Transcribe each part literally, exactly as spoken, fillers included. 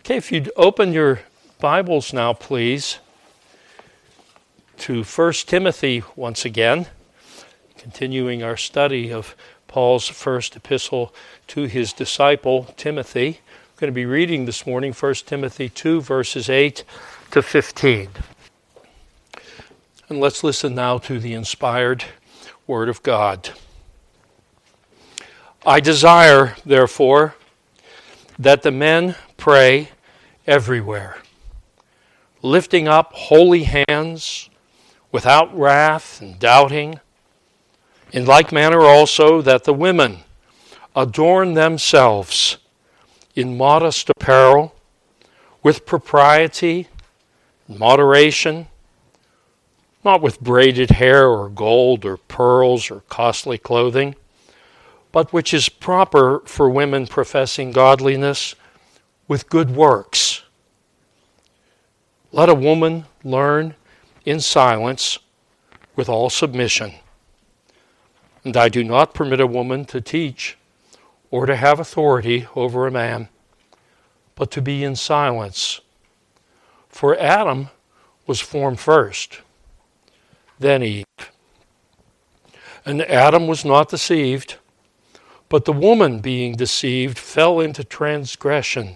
Okay, if you'd open your Bibles now, please, to First Timothy once again, continuing our study of Paul's first epistle to his disciple, Timothy. We're going to be reading this morning First Timothy two, verses eight to fifteen. And let's listen now to the inspired Word of God. I desire, therefore, that the men pray everywhere, lifting up holy hands, without wrath and doubting. In like manner also that the women adorn themselves in modest apparel, with propriety, moderation, not with braided hair or gold or pearls or costly clothing, but which is proper for women professing godliness with good works. Let a woman learn in silence with all submission. And I do not permit a woman to teach or to have authority over a man, but to be in silence. For Adam was formed first, then Eve. And Adam was not deceived, but the woman being deceived fell into transgression.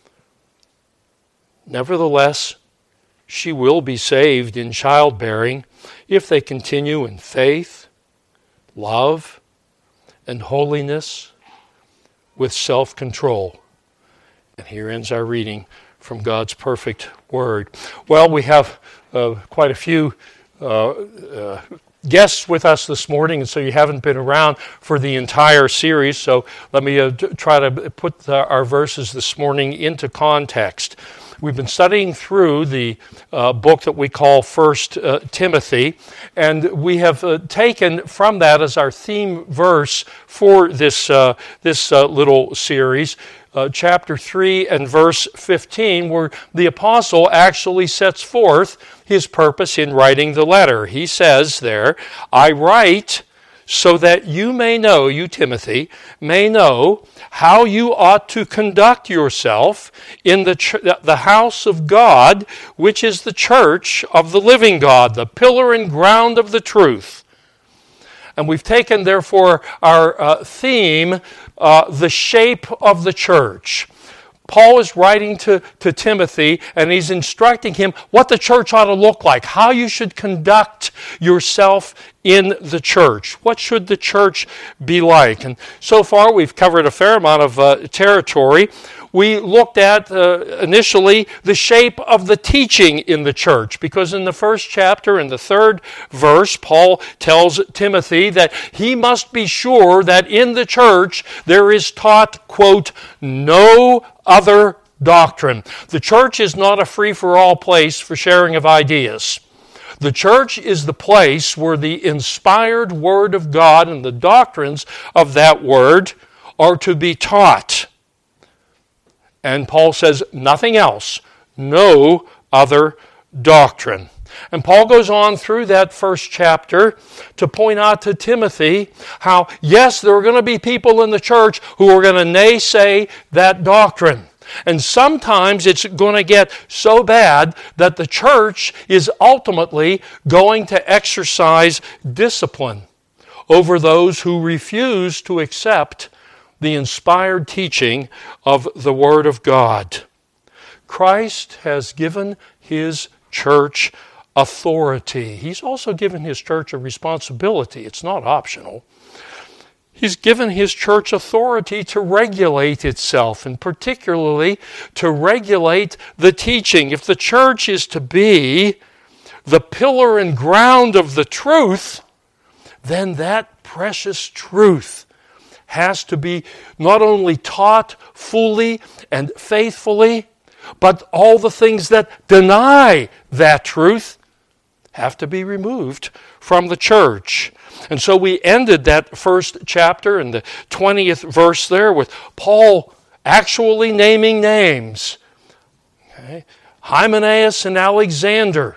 Nevertheless, she will be saved in childbearing if they continue in faith, love, and holiness with self-control. And here ends our reading from God's perfect word. Well, we have uh, quite a few uh, uh, guests with us this morning, and so you haven't been around for the entire series, so let me uh, try to put the, our verses this morning into context. We've been studying through the uh, book that we call First uh, Timothy, and we have uh, taken from that as our theme verse for this uh, this uh, little series, uh, chapter three and verse fifteen, where the apostle actually sets forth his purpose in writing the letter. He says there, I write so that you may know, you Timothy, may know how you ought to conduct yourself in the ch- the house of God, which is the church of the living God, the pillar and ground of the truth. And we've taken, therefore, our uh, theme, uh, the shape of the church. Paul is writing to, to Timothy, and he's instructing him what the church ought to look like, how you should conduct yourself in the church. What should the church be like? And so far we've covered a fair amount of uh, territory. We looked at uh, initially the shape of the teaching in the church, because in the first chapter, in the third verse, Paul tells Timothy that he must be sure that in the church there is taught, quote, no other doctrine. The church is not a free-for-all place for sharing of ideas. The church is the place where the inspired Word of God and the doctrines of that Word are to be taught. And Paul says nothing else, no other doctrine. And Paul goes on through that first chapter to point out to Timothy how, yes, there are going to be people in the church who are going to naysay that doctrine. And sometimes it's going to get so bad that the church is ultimately going to exercise discipline over those who refuse to accept the inspired teaching of the Word of God. Christ has given His church authority. He's also given His church a responsibility. It's not optional. He's given His church authority to regulate itself, and particularly to regulate the teaching. If the church is to be the pillar and ground of the truth, then that precious truth has to be not only taught fully and faithfully, but all the things that deny that truth have to be removed from the church. And so we ended that first chapter in the twentieth verse there with Paul actually naming names. Okay. Hymenaeus and Alexander,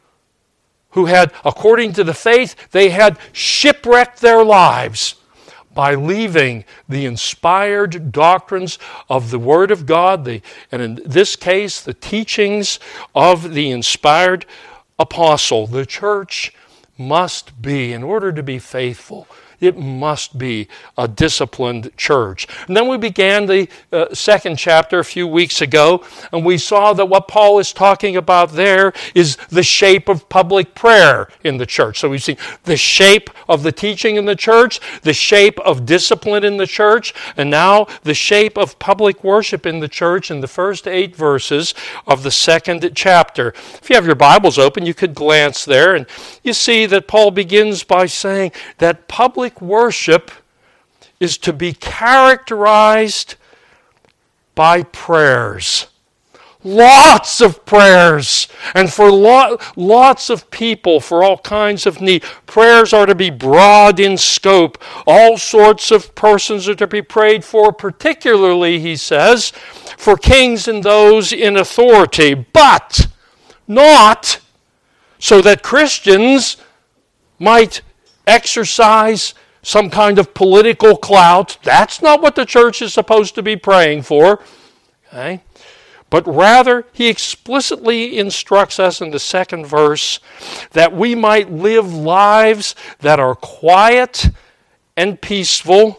who had, according to the faith, they had shipwrecked their lives. by leaving the inspired doctrines of the Word of God, the, and in this case, the teachings of the inspired apostle. The church must be, in order to be faithful, it must be a disciplined church. And then we began the uh, second chapter a few weeks ago, and we saw that what Paul is talking about there is the shape of public prayer in the church. So we've seen the shape of the teaching in the church, the shape of discipline in the church, and now the shape of public worship in the church in the first eight verses of the second chapter. If you have your Bibles open, you could glance there, and you see that Paul begins by saying that public worship is to be characterized by prayers. Lots of prayers. And for lot, lots of people, for all kinds of need. Prayers are to be broad in scope. All sorts of persons are to be prayed for, particularly, he says, for kings and those in authority. But not so that Christians might exercise some kind of political clout. That's not what the church is supposed to be praying for. Okay? But rather, he explicitly instructs us in the second verse that we might live lives that are quiet and peaceful,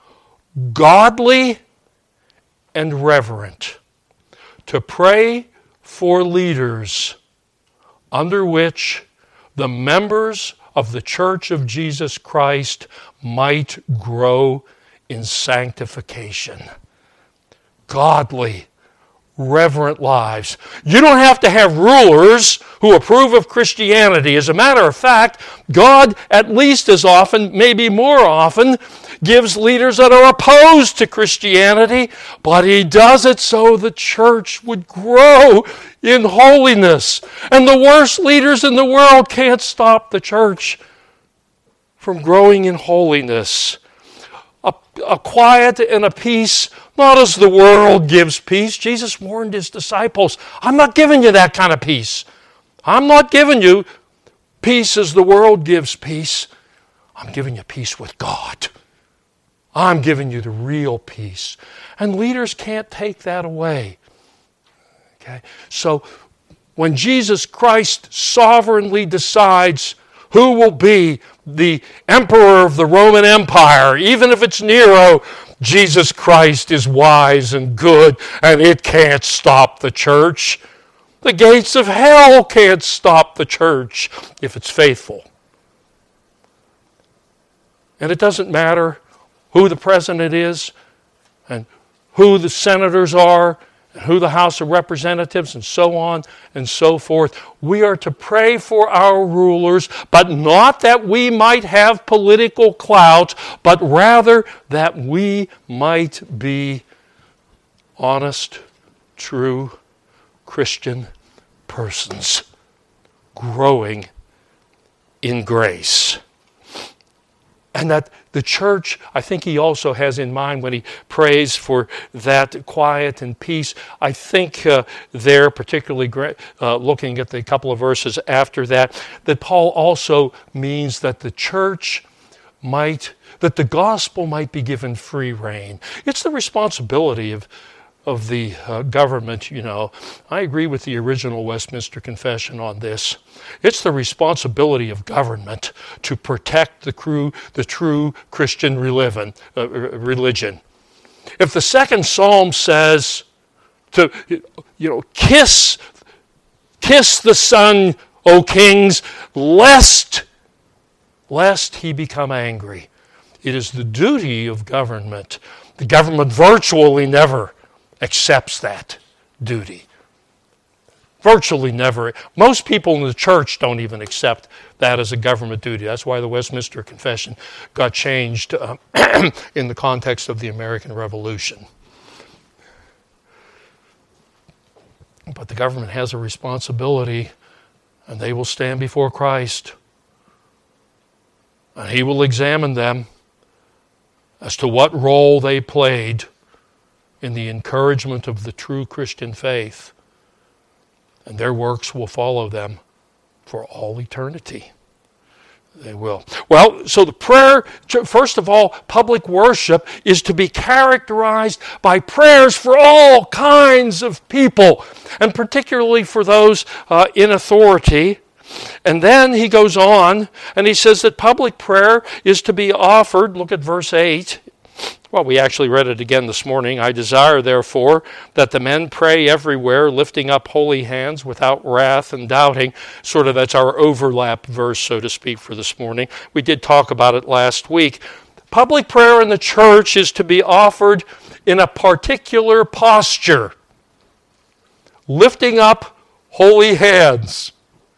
godly and reverent. To pray for leaders under which the members of the Church of Jesus Christ might grow in sanctification. Godly, reverent lives. You don't have to have rulers who approve of Christianity. As a matter of fact, God, at least as often, maybe more often, gives leaders that are opposed to Christianity, but He does it so the church would grow in holiness. And the worst leaders in the world can't stop the church from growing in holiness. A, a quiet and a peace, not as the world gives peace. Jesus warned His disciples, I'm not giving you that kind of peace. I'm not giving you peace as the world gives peace. I'm giving you peace with God. I'm giving you the real peace. And leaders can't take that away. Okay? So when Jesus Christ sovereignly decides who will be the emperor of the Roman Empire, even if it's Nero, Jesus Christ is wise and good, and it can't stop the church. The gates of hell can't stop the church if it's faithful. And it doesn't matter who the president is, and who the senators are, and who the House of Representatives, and so on and so forth. We are to pray for our rulers, but not that we might have political clout, but rather that we might be honest, true Christian persons, growing in grace. And that the church, I think he also has in mind when he prays for that quiet and peace. I think uh, there, particularly uh, looking at the couple of verses after that, that Paul also means that the church might, that the gospel might be given free rein. It's the responsibility of of the uh, government, you know. I agree with the original Westminster Confession on this. It's the responsibility of government to protect the true, the true Christian religion. Uh, religion. If the second Psalm says to, you know, kiss, kiss the Son, O kings, lest, lest he become angry. It is the duty of government. The government virtually never accepts that duty. Virtually never. Most people in the church don't even accept that as a government duty. That's why the Westminster Confession got changed uh, in the context of the American Revolution. But the government has a responsibility, and they will stand before Christ, and He will examine them as to what role they played in the encouragement of the true Christian faith, and their works will follow them for all eternity. They will. Well, so the prayer, first of all, public worship is to be characterized by prayers for all kinds of people, and particularly for those uh, in authority. And then he goes on, and he says that public prayer is to be offered, look at verse eight. Well, we actually read it again this morning. I desire, therefore, that the men pray everywhere, lifting up holy hands without wrath and doubting. Sort of that's our overlap verse, so to speak, for this morning. We did talk about it last week. Public prayer in the church is to be offered in a particular posture, lifting up holy hands.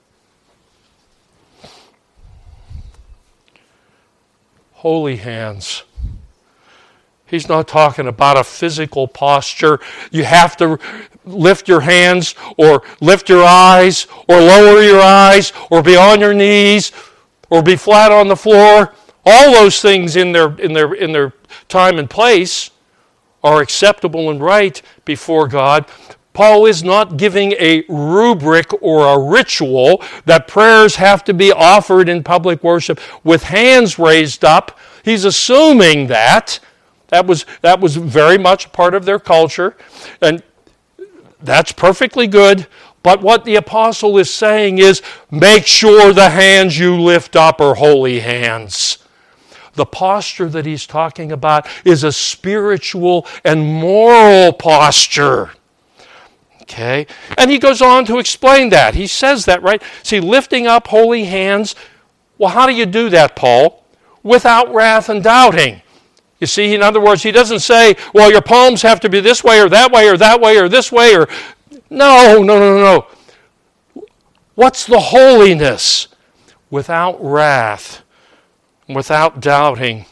Holy hands. He's not talking about a physical posture. You have to lift your hands or lift your eyes or lower your eyes or be on your knees or be flat on the floor. All those things in their in their in their time and place are acceptable and right before God. Paul is not giving a rubric or a ritual that prayers have to be offered in public worship with hands raised up. He's assuming that. That was, that was very much part of their culture, and that's perfectly good. But what the apostle is saying is, make sure the hands you lift up are holy hands. The posture that he's talking about is a spiritual and moral posture. Okay? And he goes on to explain that. He says that, right? See, lifting up holy hands, well, how do you do that, Paul? Without wrath and doubting. You see, in other words, he doesn't say, well, your palms have to be this way or that way or that way or this way or... No, no, no, no. What's the holiness? Without wrath, without doubting.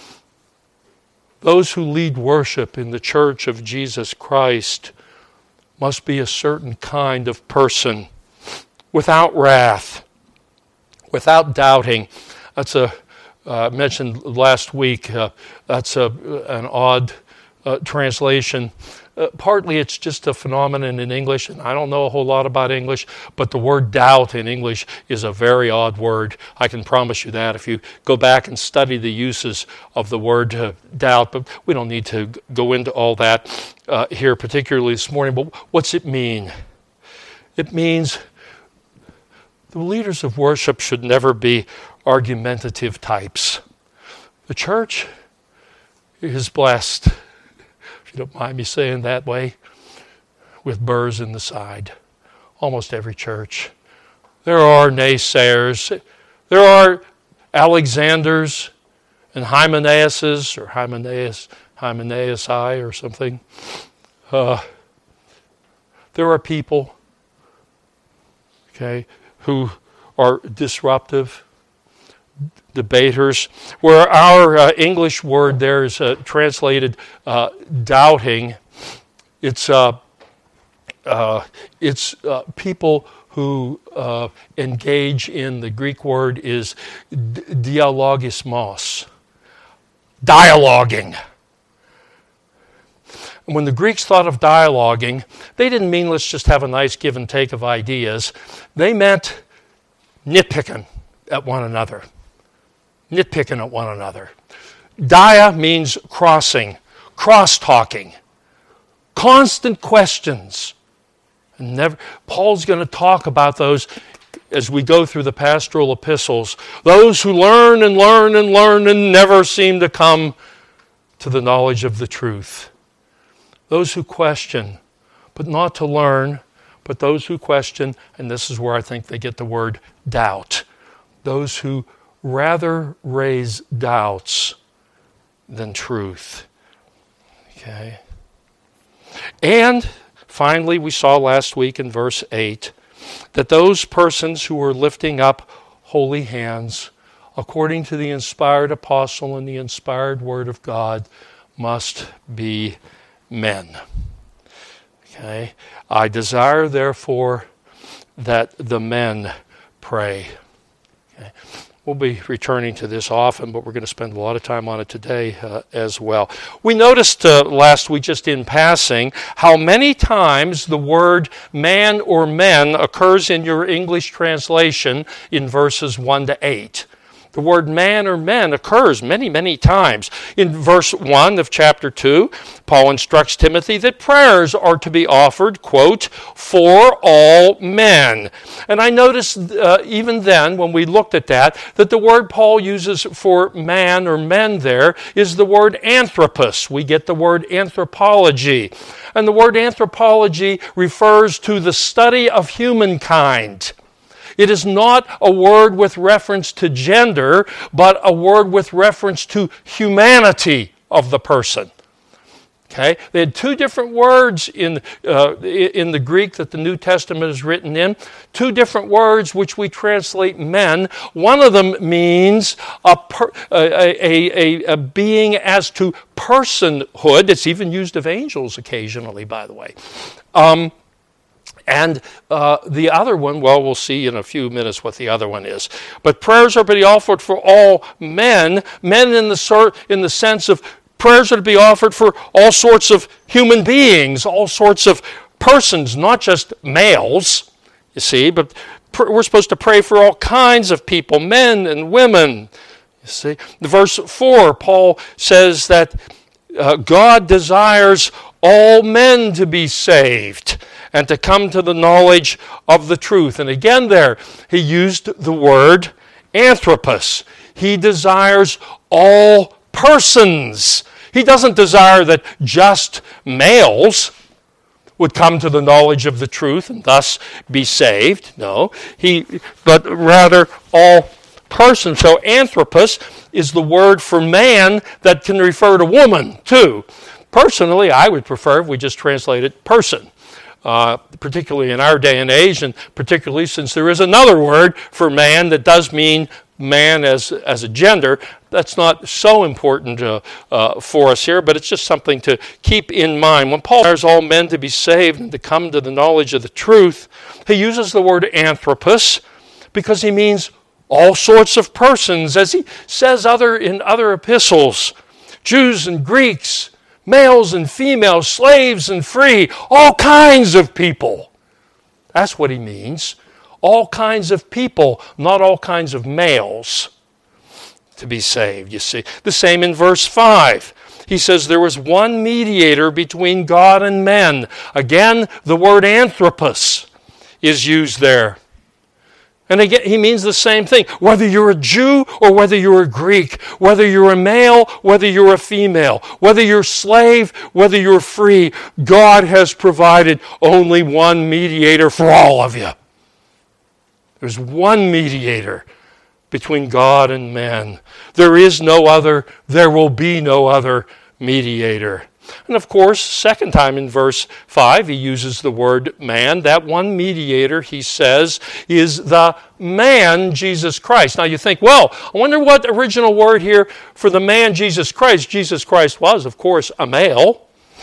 Those who lead worship in the church of Jesus Christ must be a certain kind of person, without wrath, without doubting. That's a uh, mentioned last week. Uh, that's a an odd uh, translation. Uh, partly it's just a phenomenon in English, and I don't know a whole lot about English, but the word doubt in English is a very odd word. I can promise you that if you go back and study the uses of the word uh, doubt, but we don't need to go into all that uh, here particularly this morning. But what's it mean? It means the leaders of worship should never be argumentative types. The church is blessed, if you don't mind me saying that way, with burrs in the side. Almost every church. There are naysayers. There are Alexanders and Hymenaeuses or Hymenaeus, Hymenaeusai or something. Uh, there are people, okay, who are disruptive, debaters, where our uh, English word there is uh, translated uh, doubting. It's uh, uh, it's uh, people who uh, engage in, the Greek word is dialogismos, dialoguing. And when the Greeks thought of dialoguing, they didn't mean let's just have a nice give and take of ideas. They meant nitpicking at one another. Nitpicking at one another. Dia means crossing, cross-talking, constant questions. And never, Paul's going to talk about those as we go through the pastoral epistles. Those who learn and learn and learn and never seem to come to the knowledge of the truth. Those who question, but not to learn, but those who question, and this is where I think they get the word doubt. Those who rather raise doubts than truth. Okay. And finally, we saw last week in verse eight that those persons who were lifting up holy hands, according to the inspired apostle and the inspired word of God, must be men. Okay. I desire, therefore, that the men pray. Okay. We'll be returning to this often, but we're going to spend a lot of time on it today uh, as well. We noticed uh, last week, just in passing, how many times the word man or men occurs in your English translation in verses one to eight. The word man or men occurs many, many times. In verse one of chapter two, Paul instructs Timothy that prayers are to be offered, quote, for all men. And I noticed uh, even then, when we looked at that, that the word Paul uses for man or men there is the word anthropos. We get the word anthropology. And the word anthropology refers to the study of humankind. It is not a word with reference to gender, but a word with reference to humanity of the person. Okay? They had two different words in uh, in the Greek that the New Testament is written in. Two different words which we translate men. One of them means a, per, a, a, a, a being as to personhood. It's even used of angels occasionally, by the way. Um, And uh, the other one, well, we'll see in a few minutes what the other one is. But prayers are to be offered for all men, men in the sor- in the sense of prayers are to be offered for all sorts of human beings, all sorts of persons, not just males, you see, but pr- we're supposed to pray for all kinds of people, men and women, you see. In verse four, Paul says that uh, God desires all men to be saved and to come to the knowledge of the truth. And again there, he used the word anthropos. He desires all persons. He doesn't desire that just males would come to the knowledge of the truth and thus be saved. No, he, but rather all persons. So anthropos is the word for man that can refer to woman too. Personally, I would prefer if we just translate it person. Uh, particularly in our day and age, and particularly since there is another word for man that does mean man as, as a gender. That's not so important uh, uh, for us here, but it's just something to keep in mind. When Paul desires all men to be saved and to come to the knowledge of the truth, he uses the word anthropos because he means all sorts of persons, as he says other in other epistles, Jews and Greeks, males and females, slaves and free, all kinds of people. That's what he means. All kinds of people, not all kinds of males to be saved, you see. The same in verse five. He says there was one mediator between God and men. Again, the word anthropos is used there. And again, he means the same thing. Whether you're a Jew or whether you're a Greek, whether you're a male, whether you're a female, whether you're a slave, whether you're free, God has provided only one mediator for all of you. There's one mediator between God and men. There is no other, there will be no other mediator. And of course, second time in verse five, he uses the word man. That one mediator, he says, is the man, Jesus Christ. Now you think, well, I wonder what original word here for the man, Jesus Christ. Jesus Christ was, of course, a male.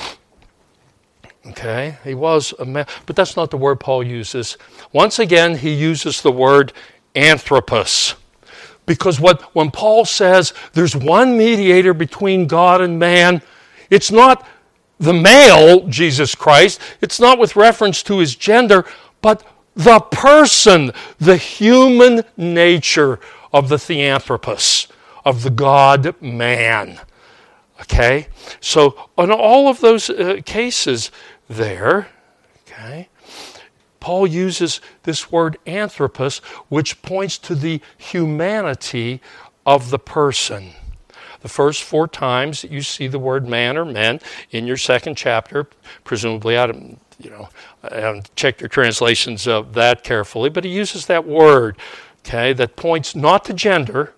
Okay, he was a male. But that's not the word Paul uses. Once again, he uses the word anthropos. Because what when Paul says there's one mediator between God and man, it's not the male, Jesus Christ. It's not with reference to his gender, but the person, the human nature of the theanthropos, of the God-man. Okay? So in all of those uh, cases there, okay, Paul uses this word anthropos, which points to the humanity of the person. The first four times that you see the word man or men in your second chapter, presumably I don't, you know, I haven't checked your translations of that carefully, but he uses that word, okay, that points not to gender,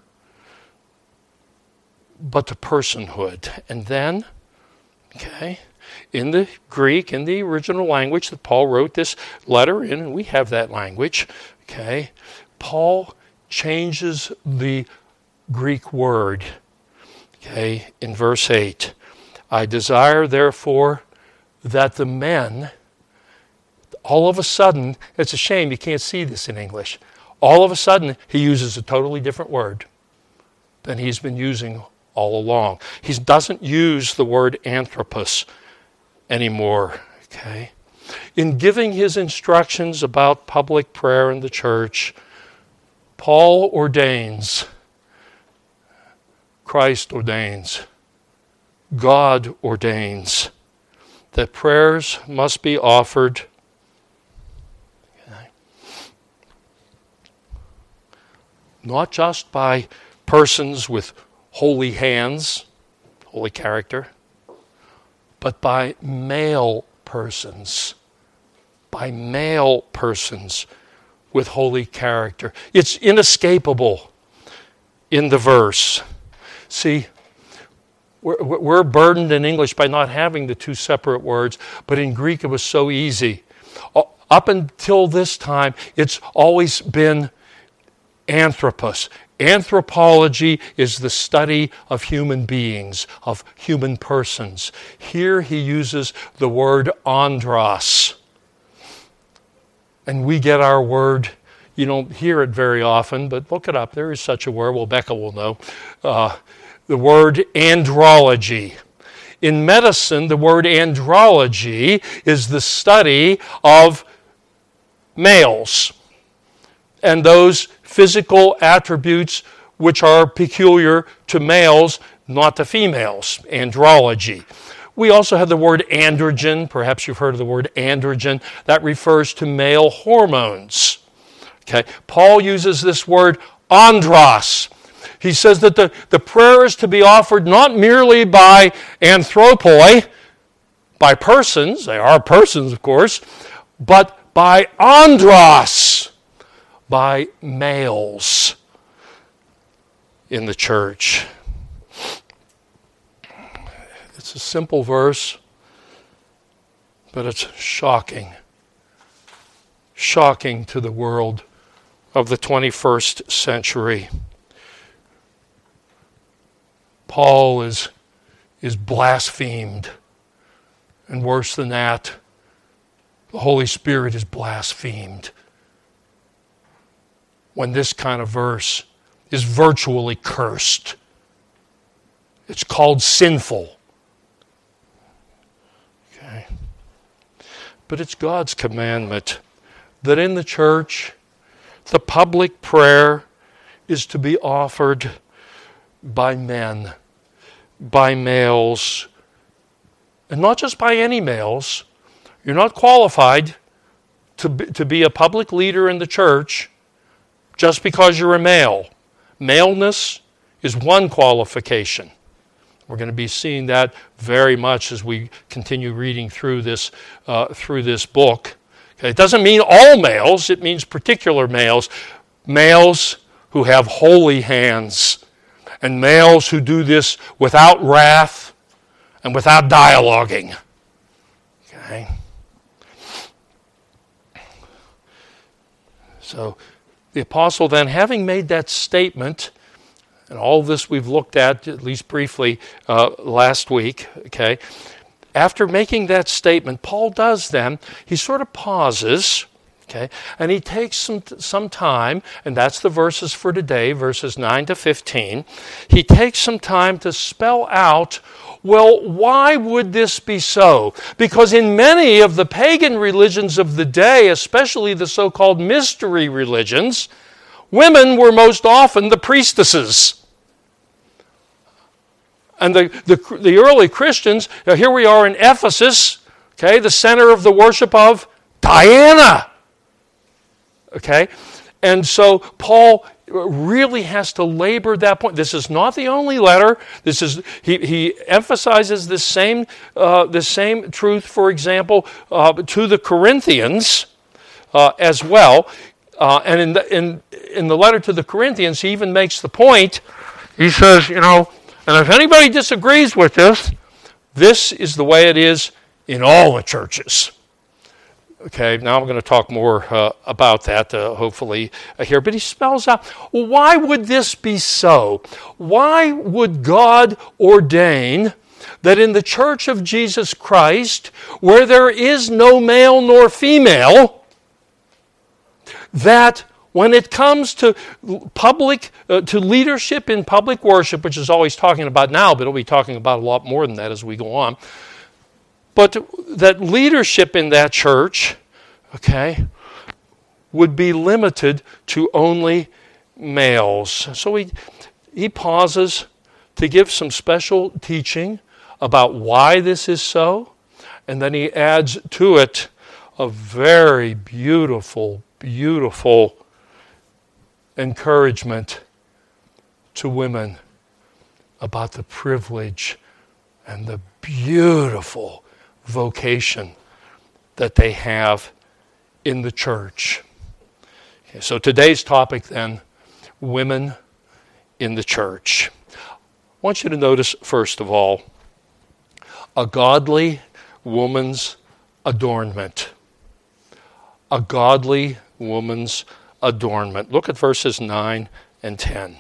but to personhood. And then, okay, in the Greek, in the original language that Paul wrote this letter in, and we have that language, okay, Paul changes the Greek word. Okay, in verse eight, I desire, therefore, that the men, all of a sudden, it's a shame you can't see this in English, all of a sudden he uses a totally different word than he's been using all along. He doesn't use the word anthropos anymore. Okay, in giving his instructions about public prayer in the church, Paul ordains Christ ordains, God ordains that prayers must be offered not just by persons with holy hands, holy character, but by male persons, by male persons with holy character. It's inescapable in the verse. See, we're, we're burdened in English by not having the two separate words, but in Greek it was so easy. Up until this time, it's always been anthropos. Anthropology is the study of human beings, of human persons. Here he uses the word andros. And we get our word, you don't hear it very often, but look it up. There is such a word. Well, Becca will know. Uh, the word andrology. In medicine, the word andrology is the study of males and those physical attributes which are peculiar to males, not to females. Andrology. We also have the word androgen. Perhaps you've heard of the word androgen. That refers to male hormones. Okay. Paul uses this word andros. He says that the, the prayer is to be offered not merely by anthropoi, by persons, they are persons of course, but by andros, by males in the church. It's a simple verse, but it's shocking. Shocking to the world of the twenty-first century. Paul is, is blasphemed. And worse than that, the Holy Spirit is blasphemed. When this kind of verse is virtually cursed. It's called sinful. Okay. But it's God's commandment that in the church, the public prayer is to be offered by men, by males, and not just by any males. You're not qualified to be, to be a public leader in the church just because you're a male. Maleness is one qualification. We're going to be seeing that very much as we continue reading through this uh, through this book. Okay, it doesn't mean all males, it means particular males. Males who have holy hands, and males who do this without wrath and without dialoguing. Okay? So the apostle then, having made that statement, and all this we've looked at, at least briefly, uh, last week, okay, after making that statement, Paul does then, he sort of pauses, okay, and he takes some some time, and that's the verses for today, verses nine to fifteen. He takes some time to spell out, well, why would this be so? Because in many of the pagan religions of the day, especially the so-called mystery religions, women were most often the priestesses. And the, the, the early Christians, here we are in Ephesus, okay, the center of the worship of Diana. Okay? And so Paul really has to labor that point. This is not the only letter. This is he, he emphasizes this same uh, the same truth, for example, uh, to the Corinthians uh, as well. Uh, and in the, in in the letter to the Corinthians, he even makes the point. He says, you know, and if anybody disagrees with this, this is the way it is in all the churches. Okay, now I'm going to talk more uh, about that, uh, hopefully, uh, here. But he spells out, well, why would this be so? Why would God ordain that in the church of Jesus Christ, where there is no male nor female, that when it comes to public, uh, to leadership in public worship, which is always talking about now, but it'll be talking about a lot more than that as we go on, but that leadership in that church, okay, would be limited to only males. So he, he pauses to give some special teaching about why this is so. And then he adds to it a very beautiful, beautiful encouragement to women about the privilege and the beautiful vocation that they have in the church. Okay, so today's topic then, women in the church. I want you to notice, first of all, a godly woman's adornment. A godly woman's adornment. Look at verses nine and ten.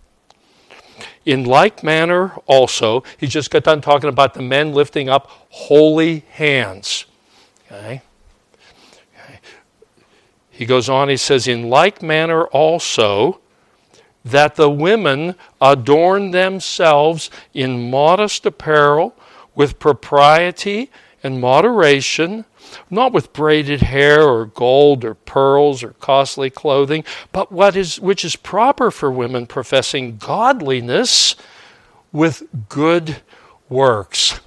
In like manner also, he just got done talking about the men lifting up holy hands. Okay? Okay. He goes on, he says, in like manner also, that the women adorn themselves in modest apparel, with propriety and moderation, not with braided hair or gold or pearls or costly clothing, but what is which is proper for women professing godliness with good works.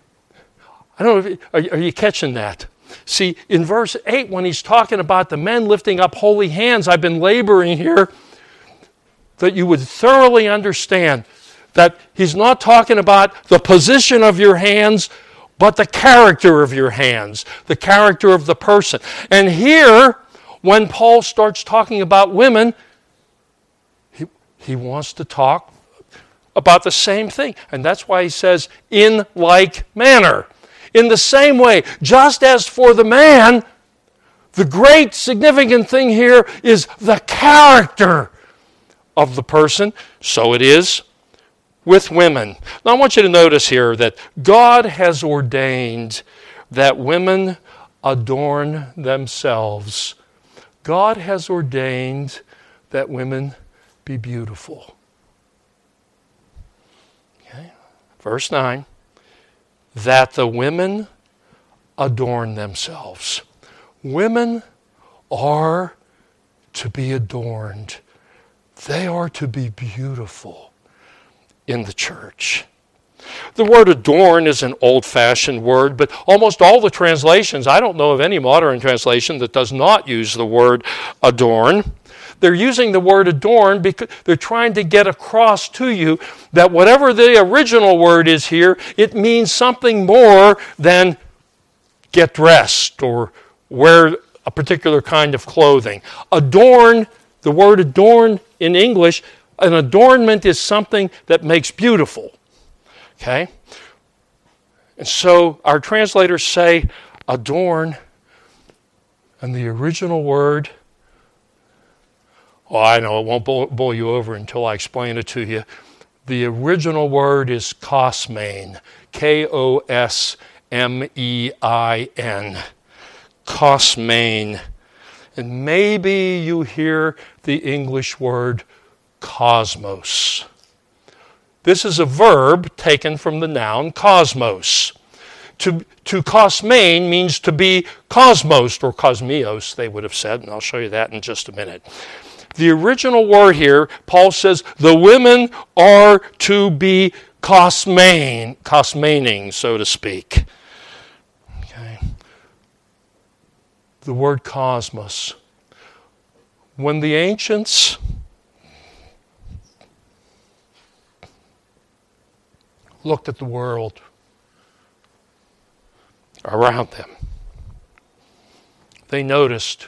I don't know, if, are, are you catching that? See, in verse eight, when he's talking about the men lifting up holy hands, I've been laboring here that you would thoroughly understand that he's not talking about the position of your hands, but the character of your hands, the character of the person. And here, when Paul starts talking about women, he, he wants to talk about the same thing. And that's why he says, in like manner. In the same way, just as for the man, the great significant thing here is the character of the person, so it is with women. Now I want you to notice here that God has ordained that women adorn themselves. God has ordained that women be beautiful. Okay. Verse nine, that the women adorn themselves. Women are to be adorned. They are to be beautiful in the church. The word adorn is an old-fashioned word, but almost all the translations, I don't know of any modern translation that does not use the word adorn. They're using the word adorn because they're trying to get across to you that whatever the original word is here, it means something more than get dressed or wear a particular kind of clothing. Adorn, the word adorn in English, an adornment is something that makes beautiful. Okay? And so our translators say adorn, and the original word, oh, I know it won't bowl, bowl you over until I explain it to you. The original word is kosmein, K O S M E I N, kosmein. And maybe you hear the English word cosmos. This is a verb taken from the noun cosmos. To, to kosmein means to be cosmos, or kosmios, they would have said, and I'll show you that in just a minute. The original word here, Paul says, the women are to be kosmein, kosmeining, so to speak. Okay. The word cosmos. When the ancients looked at the world around them, they noticed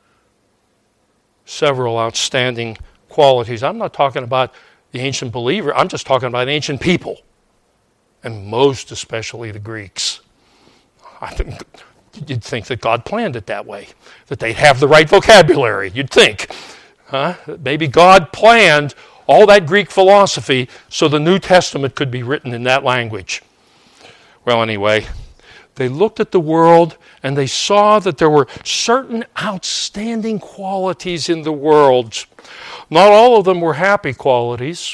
several outstanding qualities. I'm not talking about the ancient believer, I'm just talking about ancient people, and most especially the Greeks. I think you'd think that God planned it that way, that they'd have the right vocabulary, you'd think. Huh? Maybe God planned all that Greek philosophy so the New Testament could be written in that language. Well, anyway, they looked at the world and they saw that there were certain outstanding qualities in the world. Not all of them were happy qualities.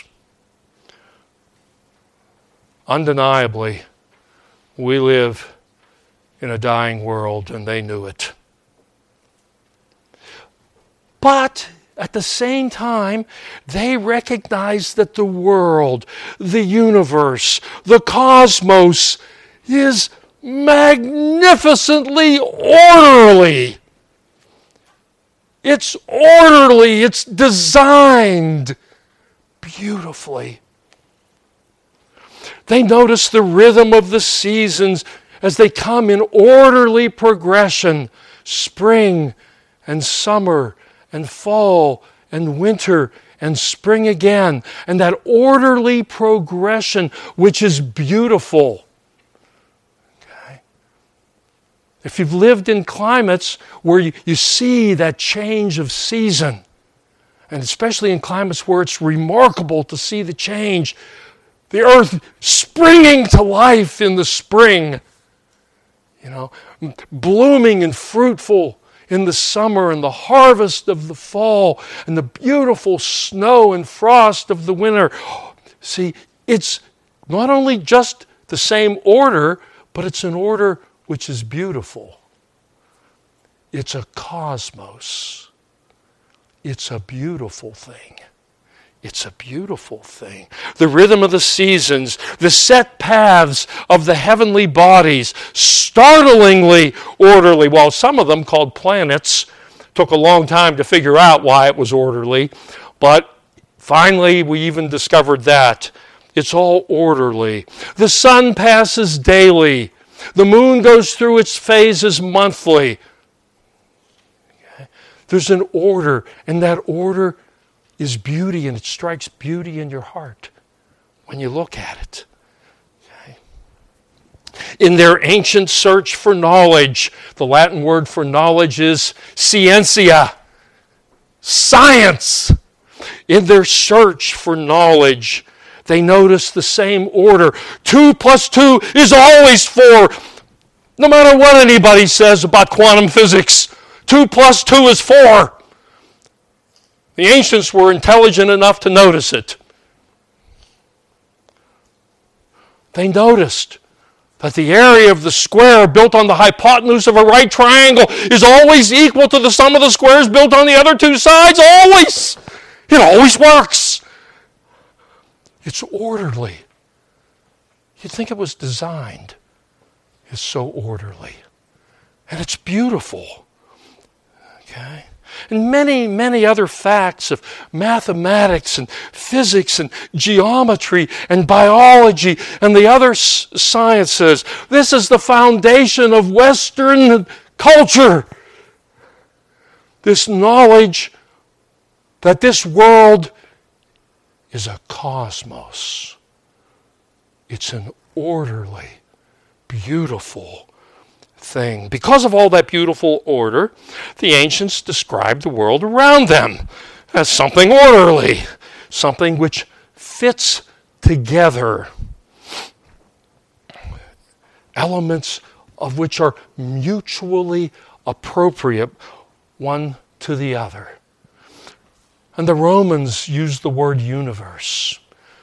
Undeniably, we live in a dying world, and they knew it. But at the same time, they recognize that the world, the universe, the cosmos is magnificently orderly. It's orderly. It's designed beautifully. They notice the rhythm of the seasons as they come in orderly progression. Spring and summer and fall and winter and spring again. And that orderly progression which is beautiful. Okay? If you've lived in climates where you, you see that change of season, and especially in climates where it's remarkable to see the change, the earth springing to life in the spring, you know, blooming and fruitful in the summer, and the harvest of the fall, and the beautiful snow and frost of the winter. See, it's not only just the same order, but it's an order which is beautiful. It's a cosmos. It's a beautiful thing. It's a beautiful thing. The rhythm of the seasons, the set paths of the heavenly bodies, startlingly orderly. While some of them, called planets, took a long time to figure out why it was orderly, but finally we even discovered that. It's all orderly. The sun passes daily. The moon goes through its phases monthly. Okay? There's an order, and that order is beauty, and it strikes beauty in your heart when you look at it. Okay. In their ancient search for knowledge, the Latin word for knowledge is scientia, science. In their search for knowledge, they notice the same order. Two plus two is always four. No matter what anybody says about quantum physics, two plus two is four. The ancients were intelligent enough to notice it. They noticed that the area of the square built on the hypotenuse of a right triangle is always equal to the sum of the squares built on the other two sides. Always! It always works. It's orderly. You'd think it was designed. It's so orderly. And it's beautiful. Okay? And many, many other facts of mathematics and physics and geometry and biology and the other s- sciences. This is the foundation of Western culture. This knowledge that this world is a cosmos. It's an orderly, beautiful thing. Because of all that beautiful order, the ancients described the world around them as something orderly, something which fits together, elements of which are mutually appropriate one to the other. And the Romans used the word universe,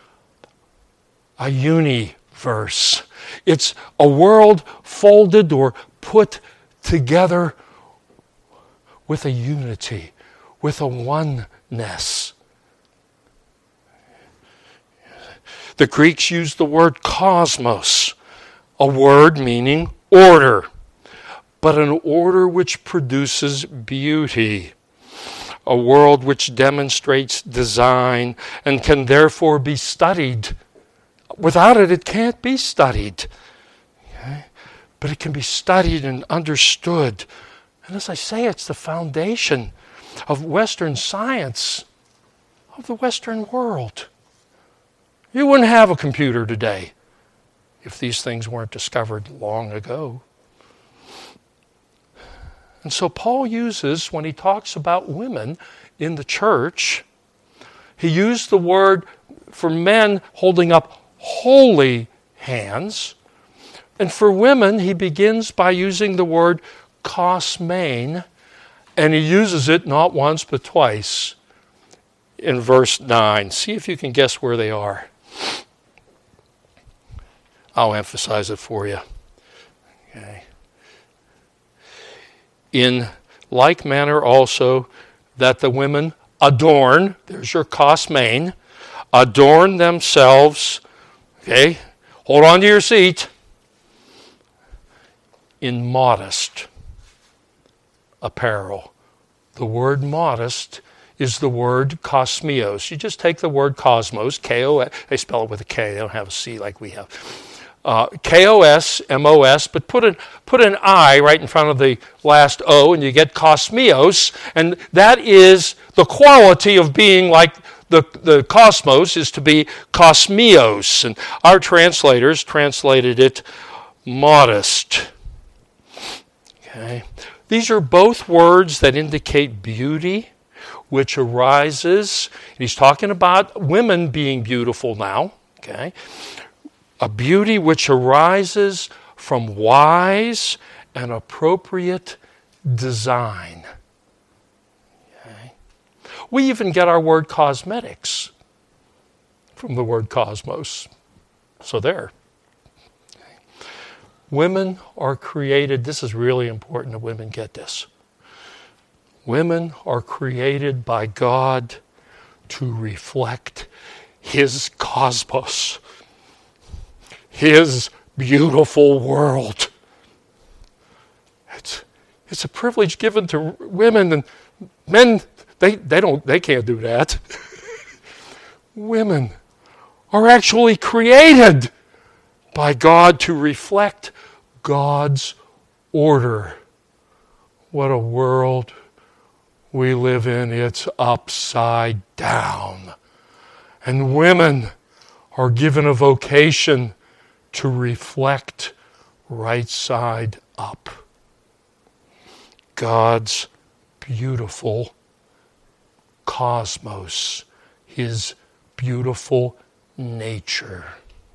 a universe. It's a world folded or put together with a unity, with a oneness. The Greeks used the word cosmos, a word meaning order, but an order which produces beauty, a world which demonstrates design and can therefore be studied. Without it, it can't be studied. Okay? But it can be studied and understood. And as I say, it's the foundation of Western science, of the Western world. You wouldn't have a computer today if these things weren't discovered long ago. And so Paul uses, when he talks about women in the church, he used the word for men holding up holy hands. And for women, he begins by using the word kosmein, and he uses it not once but twice in verse nine. See if you can guess where they are. I'll emphasize it for you. Okay. In like manner also, that the women adorn, there's your cosmein, adorn themselves, okay, hold on to your seat, in modest apparel. The word modest is the word kosmios. You just take the word cosmos, K O S, they spell it with a K, they don't have a C like we have. Uh, K O S M O S, but put an, put an I right in front of the last O and you get kosmios, and that is the quality of being like the, the cosmos is to be kosmios, and our translators translated it modest. Okay. These are both words that indicate beauty, which arises, and he's talking about women being beautiful now, okay? A beauty which arises from wise and appropriate design. Okay? We even get our word cosmetics from the word cosmos. So there. Okay. Women are created, this is really important that women get this. Women are created by God to reflect His cosmos, His beautiful world. It's, it's a privilege given to women, and men, they, they don't they can't do that. Women are actually created by God to reflect God's order. What a world we live in. It's upside down. And women are given a vocation to reflect right side up God's beautiful cosmos, His beautiful nature.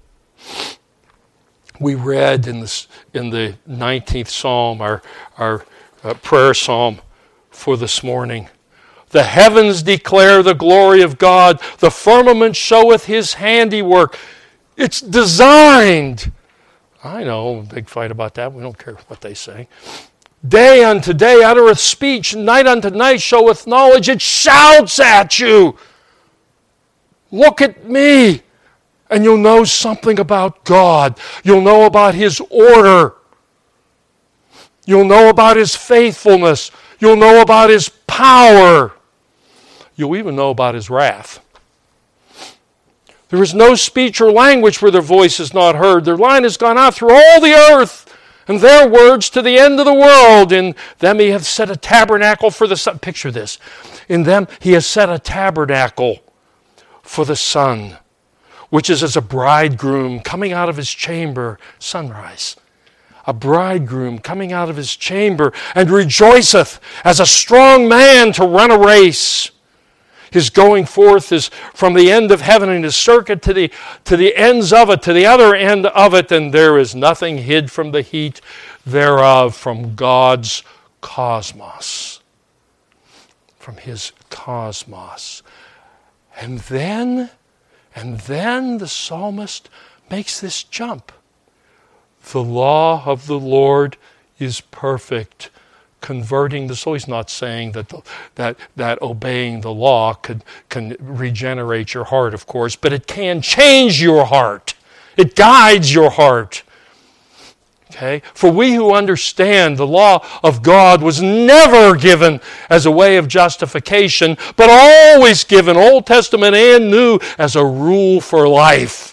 We read in the, in the nineteenth Psalm, our, our uh, prayer psalm for this morning, the heavens declare the glory of God, the firmament showeth His handiwork. It's designed. I know, big fight about that. We don't care what they say. Day unto day uttereth speech, night unto night showeth knowledge. It shouts at you. Look at me, and you'll know something about God. You'll know about His order. You'll know about His faithfulness. You'll know about His power. You'll even know about His wrath. There is no speech or language where their voice is not heard. Their line has gone out through all the earth, and their words to the end of the world. In them He hath set a tabernacle for the sun. Picture this. In them He has set a tabernacle for the sun, which is as a bridegroom coming out of his chamber, sunrise. A bridegroom coming out of his chamber, and rejoiceth as a strong man to run a race. His going forth is from the end of heaven, and his circuit to the, to the ends of it, to the other end of it, and there is nothing hid from the heat thereof, from God's cosmos. From His cosmos. And then, and then the psalmist makes this jump. The law of the Lord is perfect, converting the soul. He's not saying that the, that that obeying the law could can regenerate your heart, of course, but it can change your heart. It guides your heart. Okay? For we who understand the law of God was never given as a way of justification, but always given, Old Testament and New, as a rule for life.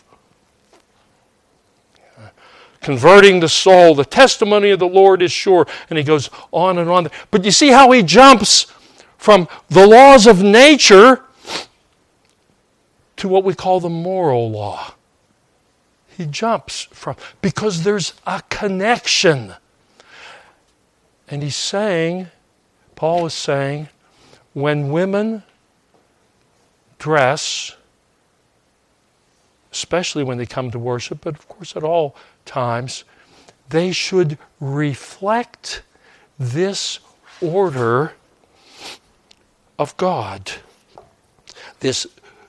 Converting the soul, the testimony of the Lord is sure. And he goes on and on. But you see how he jumps from the laws of nature to what we call the moral law. He jumps from, because there's a connection. And he's saying, Paul is saying, when women dress, especially when they come to worship, but of course at all times, they should reflect this order of God. This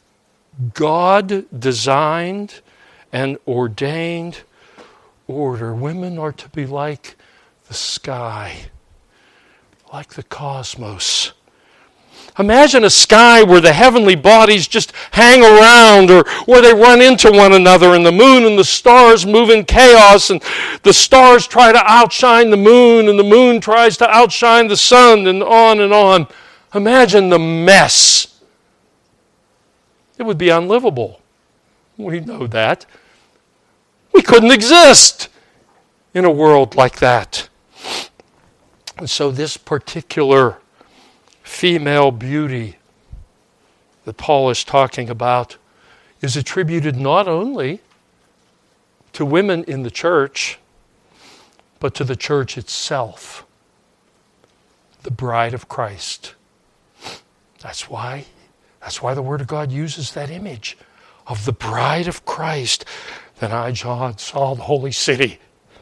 God-designed and ordained order. Women are to be like the sky, like the cosmos. Imagine a sky where the heavenly bodies just hang around, or where they run into one another, and the moon and the stars move in chaos, and the stars try to outshine the moon, and the moon tries to outshine the sun, and on and on. Imagine the mess. It would be unlivable. We know that. We couldn't exist in a world like that. And so this particular female beauty that Paul is talking about is attributed not only to women in the church, but to the church itself, the bride of Christ. That's why, that's why the Word of God uses that image of the bride of Christ. Then I, John, saw the holy city,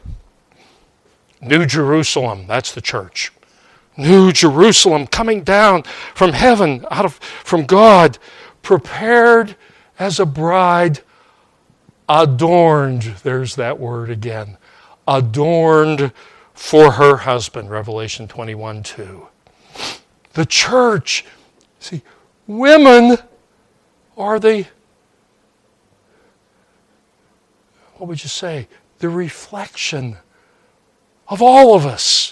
New Jerusalem, that's the church. New Jerusalem coming down from heaven, out of from God, prepared as a bride, adorned, there's that word again, adorned for her husband, Revelation twenty-one two. The church, see, women are the, what would you say, the reflection of all of us,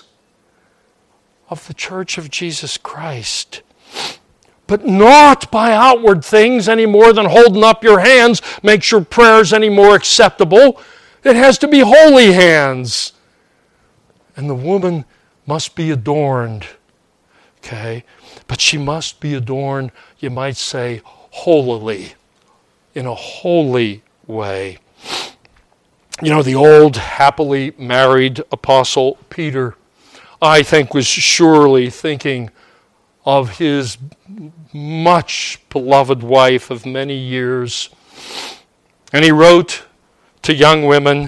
of the church of Jesus Christ. But not by outward things any more than holding up your hands makes your prayers any more acceptable. It has to be holy hands. And the woman must be adorned. Okay? But she must be adorned, you might say, holily. In a holy way. You know, the old, happily married apostle Peter, I think, was surely thinking of his much beloved wife of many years. And he wrote to young women,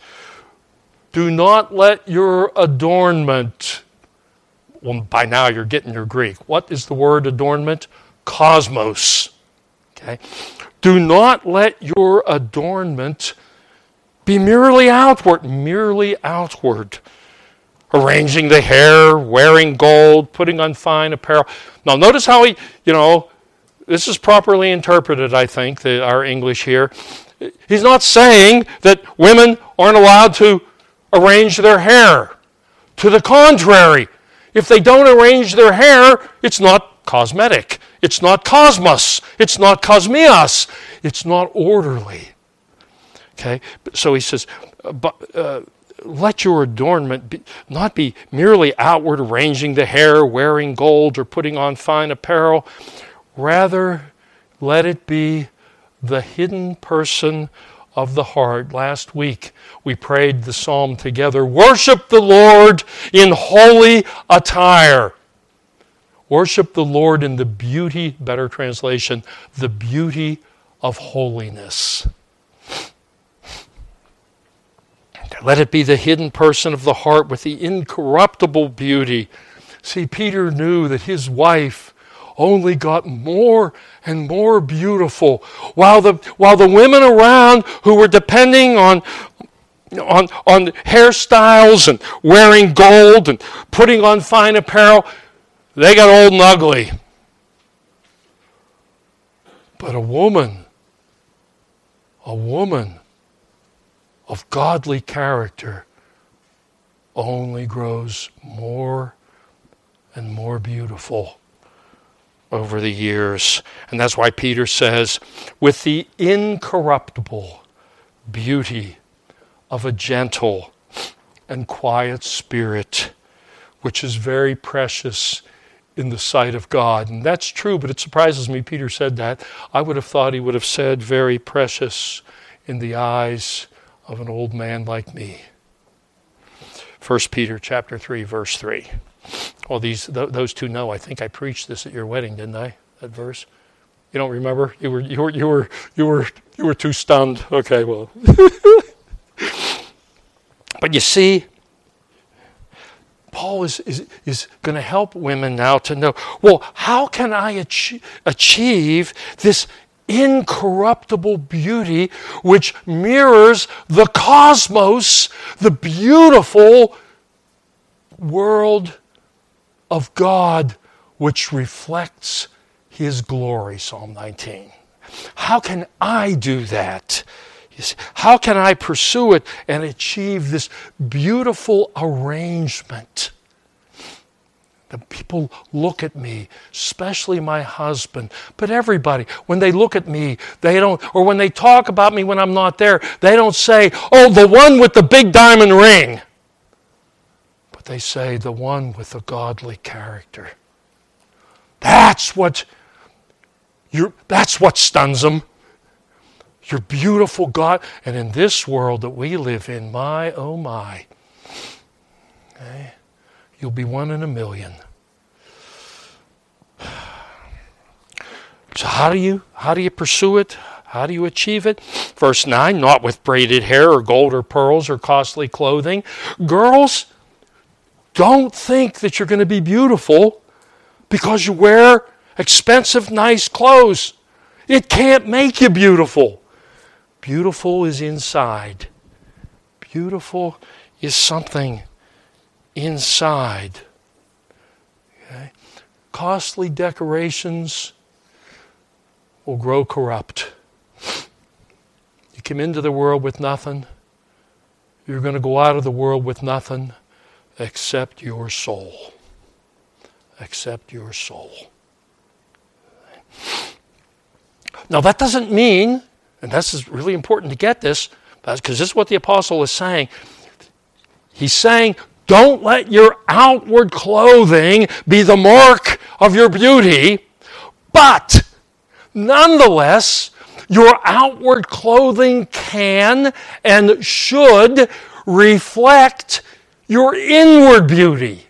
do not let your adornment, well, by now you're getting your Greek. What is the word adornment? Cosmos. Okay? Do not let your adornment be merely outward, merely outward. Arranging the hair, wearing gold, putting on fine apparel. Now notice how he, you know, this is properly interpreted, I think, the, our English here. He's not saying that women aren't allowed to arrange their hair. To the contrary, if they don't arrange their hair, it's not cosmetic. It's not cosmos. It's not cosmios. It's not orderly. Okay, so he says, but, uh, let your adornment be, not be merely outward, arranging the hair, wearing gold, or putting on fine apparel. Rather, let it be the hidden person of the heart. Last week, we prayed the psalm together. Worship the Lord in holy attire. Worship the Lord in the beauty, better translation, the beauty of holiness. Let it be the hidden person of the heart with the incorruptible beauty. See, Peter knew that his wife only got more and more beautiful, while the while the women around who were depending on on on hairstyles and wearing gold and putting on fine apparel, they got old and ugly. But a woman, a woman of godly character only grows more and more beautiful over the years. And that's why Peter says, with the incorruptible beauty of a gentle and quiet spirit, which is very precious in the sight of God. And that's true, but it surprises me Peter said that. I would have thought he would have said very precious in the eyes of an old man like me. First Peter chapter three, verse three. Well, these th- those two know. I think I preached this at your wedding, didn't I? That verse. You don't remember? You were you were you were you were you were too stunned. Okay, well. But you see, Paul is is is going to help women now to know. Well, how can I achieve, achieve this incorruptible beauty which mirrors the cosmos, the beautiful world of God which reflects His glory, Psalm nineteen. How can I do that? You see, how can I pursue it and achieve this beautiful arrangement? The people look at me, especially my husband, but everybody, when they look at me, they don't, or when they talk about me when I'm not there, they don't say, oh, the one with the big diamond ring. But they say, the one with the godly character. That's what, you're, that's what stuns them. You're beautiful, God. And in this world that we live in, my, oh my, okay, you'll be one in a million. So how do you how do you pursue it? How do you achieve it? Verse nine, not with braided hair or gold or pearls or costly clothing. Girls, don't think that you're going to be beautiful because you wear expensive, nice clothes. It can't make you beautiful. Beautiful is inside. Beautiful is something inside. Okay? Costly decorations will grow corrupt. You come into the world with nothing. You're going to go out of the world with nothing except your soul. Except your soul. Now that doesn't mean, and this is really important to get this, because this is what the apostle is saying. He's saying, don't let your outward clothing be the mark of your beauty, but nonetheless, your outward clothing can and should reflect your inward beauty.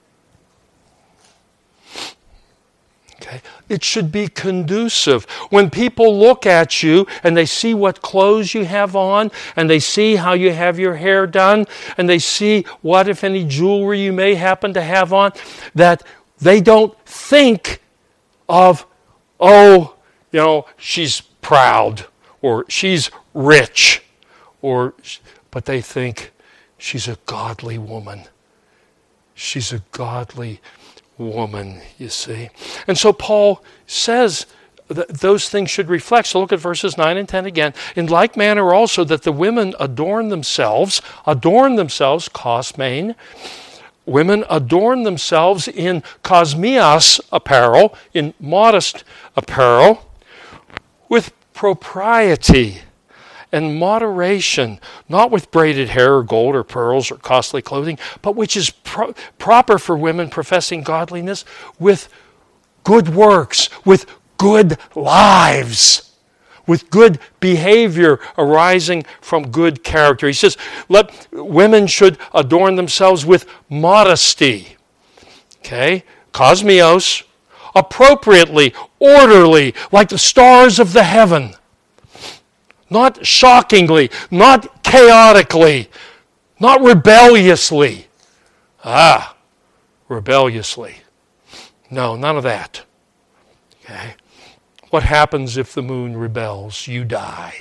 Okay? It should be conducive. When people look at you and they see what clothes you have on, and they see how you have your hair done, and they see what, if any, jewelry you may happen to have on, that they don't think of, oh, you know, she's proud, or she's rich, or, but they think she's a godly woman. She's a godly woman, you see. And so Paul says that those things should reflect. So look at verses nine and ten again. In like manner also that the women adorn themselves, adorn themselves, kosmein. Women adorn themselves in kosmios apparel, in modest apparel, with propriety and moderation, not with braided hair or gold or pearls or costly clothing, but which is pro- proper for women professing godliness, with good works, with good lives, with good behavior arising from good character. He says, let women should adorn themselves with modesty. Okay? Kosmios, appropriately, orderly, like the stars of the heaven. Not shockingly, not chaotically, not rebelliously. Ah, rebelliously. No, none of that. Okay? What happens if the moon rebels? You die.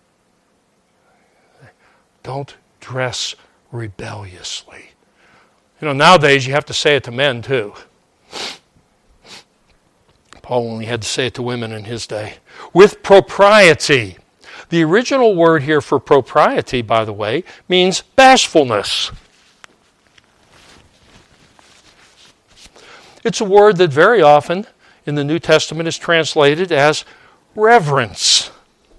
Don't dress rebelliously. You know, nowadays you have to say it to men too. Paul only had to say it to women in his day. With propriety. The original word here for propriety, by the way, means bashfulness. It's a word that very often in the New Testament is translated as reverence.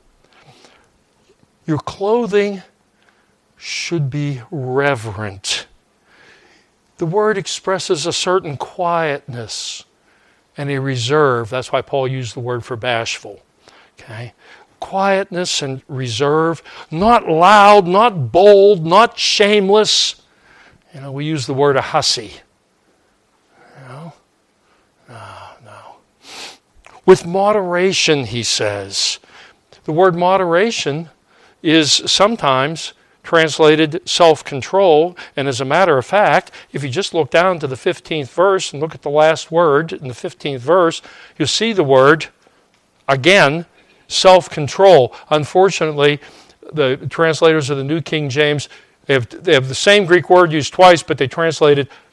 Your clothing should be reverent. The word expresses a certain quietness and a reserve. That's why Paul used the word for bashful. Okay? Quietness and reserve, not loud, not bold, not shameless. You know, we use the word a hussy. You know? No, no. With moderation, he says. The word moderation is sometimes translated self-control, and as a matter of fact, if you just look down to the fifteenth verse and look at the last word in the fifteenth verse, you'll see the word, again, self-control. Unfortunately, the translators of the New King James, they have, they have the same Greek word used twice, but they translate it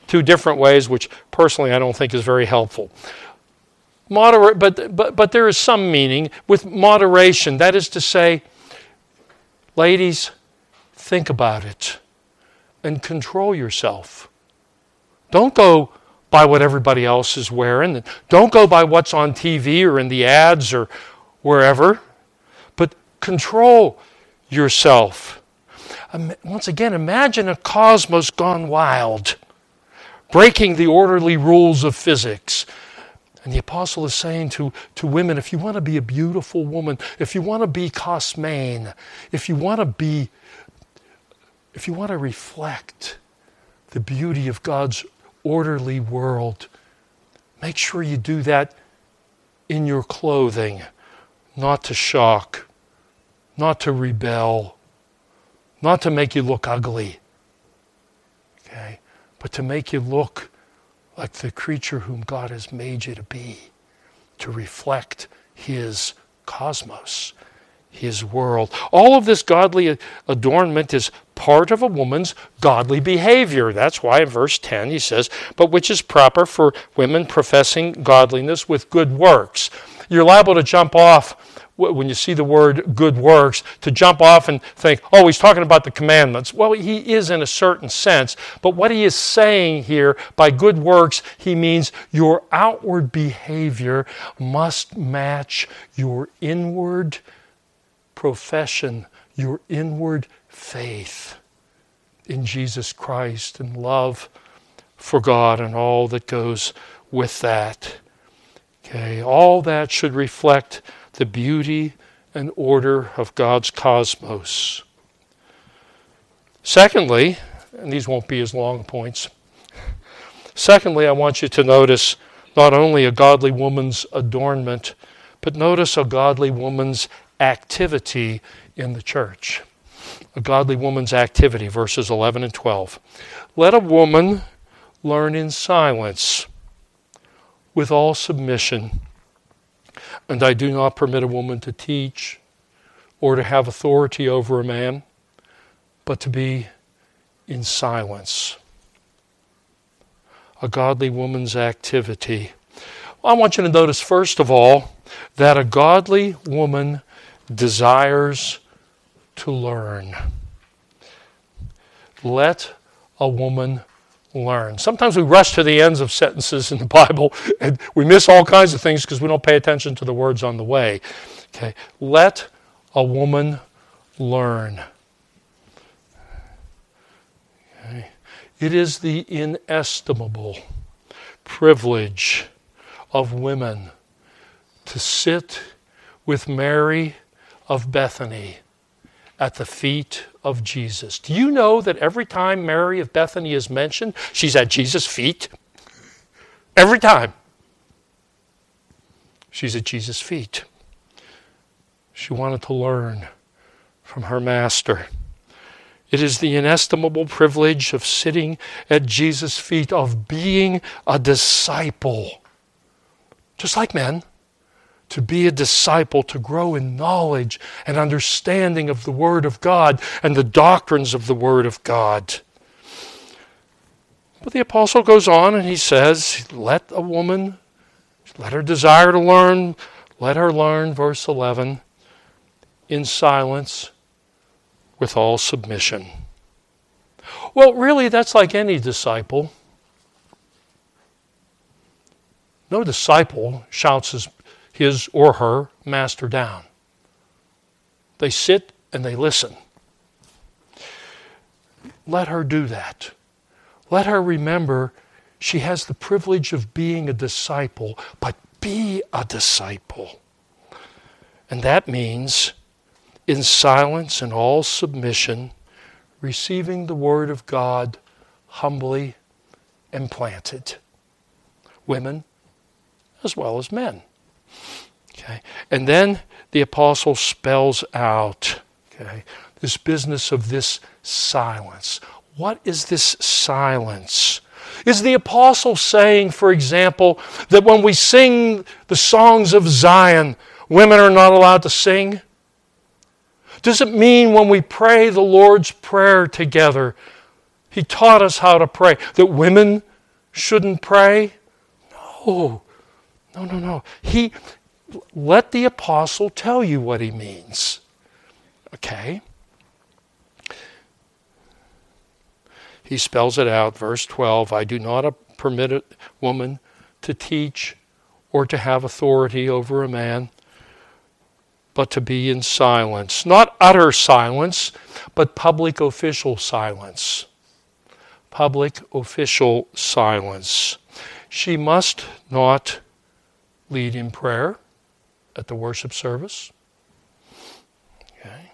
two different ways, which personally I don't think is very helpful. Moderate, but, but, but there is some meaning with moderation. That is to say, ladies, think about it and control yourself. Don't go by what everybody else is wearing. Don't go by what's on T V or in the ads or wherever. But control yourself. Once again, imagine a cosmos gone wild, breaking the orderly rules of physics. And the apostle is saying to, to women, if you want to be a beautiful woman, if you want to be cosmane, if you want to be, if you want to reflect the beauty of God's orderly world, make sure you do that in your clothing, not to shock, not to rebel, not to make you look ugly, okay, but to make you look like the creature whom God has made you to be, to reflect His cosmos, His world. All of this godly adornment is part of a woman's godly behavior. That's why in verse ten he says, but which is proper for women professing godliness with good works. You're liable to jump off when you see the word good works, to jump off and think, oh, he's talking about the commandments. Well, he is in a certain sense, but what he is saying here by good works, he means your outward behavior must match your inward profession, your inward faith in Jesus Christ and love for God and all that goes with that. Okay, all that should reflect the beauty and order of God's cosmos. Secondly, and these won't be as long points. Secondly, I want you to notice not only a godly woman's adornment, but notice a godly woman's activity in the church. A godly woman's activity, verses eleven and twelve. Let a woman learn in silence, with all submission. And I do not permit a woman to teach or to have authority over a man, but to be in silence. A godly woman's activity. Well, I want you to notice, first of all, that a godly woman desires to learn. Let a woman learn. Sometimes we rush to the ends of sentences in the Bible and we miss all kinds of things because we don't pay attention to the words on the way. Okay, let a woman learn. Okay. It is the inestimable privilege of women to sit with Mary of Bethany at the feet of Jesus. Do you know that every time Mary of Bethany is mentioned, she's at Jesus' feet? Every time. She's at Jesus' feet. She wanted to learn from her master. It is the inestimable privilege of sitting at Jesus' feet, of being a disciple. Just like men. To be a disciple, to grow in knowledge and understanding of the Word of God and the doctrines of the Word of God. But the apostle goes on and he says, let a woman, let her desire to learn, let her learn, verse eleven, in silence with all submission. Well, really, that's like any disciple. No disciple shouts his his or her master down. They sit and they listen. Let her do that. Let her remember she has the privilege of being a disciple, but be a disciple. And that means in silence and all submission, receiving the Word of God humbly and planted. Women as well as men. Okay. And then the apostle spells out, okay, this business of this silence. What is this silence? Is the apostle saying, for example, that when we sing the songs of Zion, women are not allowed to sing? Does it mean when we pray the Lord's Prayer together, He taught us how to pray, that women shouldn't pray? No. No, no, no. He, let the apostle tell you what he means. Okay? He spells it out, verse twelve, I do not permit a woman to teach or to have authority over a man, but to be in silence. Not utter silence, but public official silence. Public official silence. She must not lead in prayer at the worship service. Okay.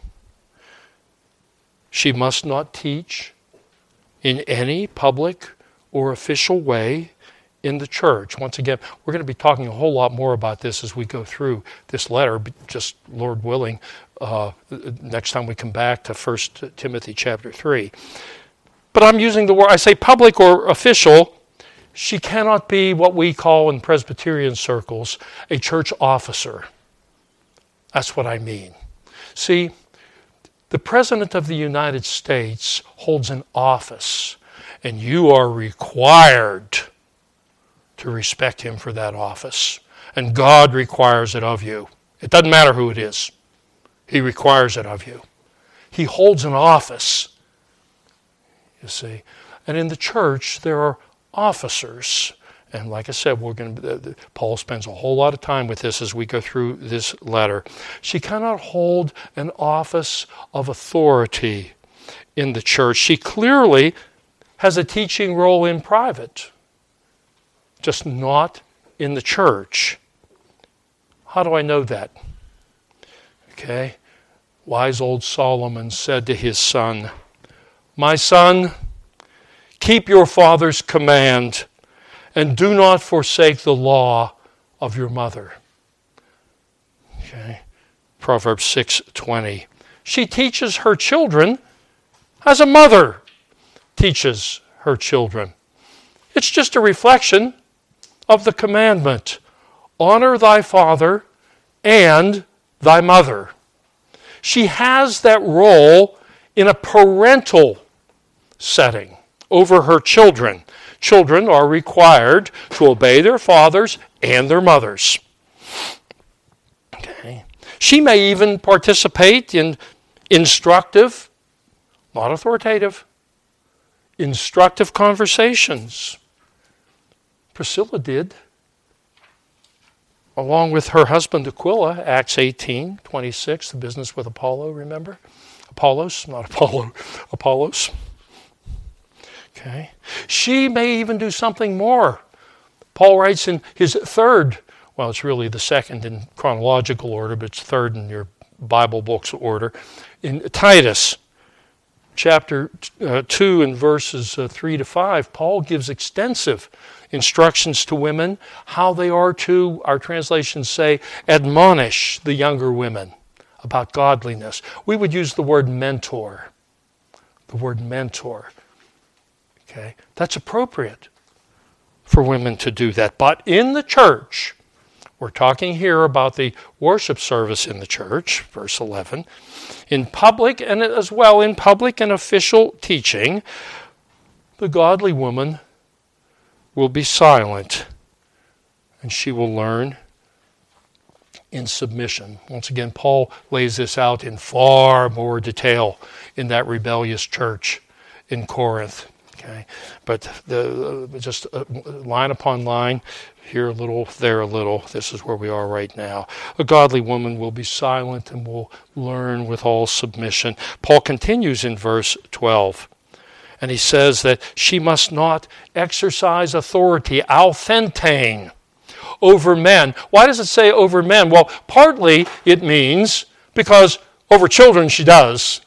She must not teach in any public or official way in the church. Once again, we're going to be talking a whole lot more about this as we go through this letter, just Lord willing, uh, next time we come back to First Timothy chapter three. But I'm using the word, I say public or official. She cannot be what we call in Presbyterian circles a church officer. That's what I mean. See, the President of the United States holds an office, and you are required to respect him for that office. And God requires it of you. It doesn't matter who it is. He requires it of you. He holds an office, you see. And in the church, there are officers. And like I said, we're going to, Paul spends a whole lot of time with this as we go through this letter. She cannot hold an office of authority in the church. She clearly has a teaching role in private, just not in the church. How do I know that? Okay. Wise old Solomon said to his son, my son, keep your father's command and do not forsake the law of your mother. Okay. Proverbs six twenty. She teaches her children as a mother teaches her children. It's just a reflection of the commandment, honor thy father and thy mother. She has that role in a parental setting over her children. Children are required to obey their fathers and their mothers. Okay. She may even participate in instructive, not authoritative, instructive conversations. Priscilla did, along with her husband Aquila, Acts eighteen twenty-six, the business with Apollo, remember? Apollos, not Apollo, Apollos. Okay. She may even do something more. Paul writes in his third, well, it's really the second in chronological order, but it's third in your Bible books order, in Titus chapter uh, two and verses uh, three to five, Paul gives extensive instructions to women how they are to, our translations say, admonish the younger women about godliness. We would use the word mentor. The word mentor. Okay, that's appropriate for women to do that. But in the church, we're talking here about the worship service in the church, verse eleven. In public, and as well in public and official teaching, the godly woman will be silent, and she will learn in submission. Once again, Paul lays this out in far more detail in that rebellious church in Corinth. Okay, but the, uh, just uh, line upon line, here a little, there a little. This is where we are right now. A godly woman will be silent and will learn with all submission. Paul continues in verse twelve, and he says that she must not exercise authority, authentane, over men. Why does it say over men? Well, partly it means because over children she does.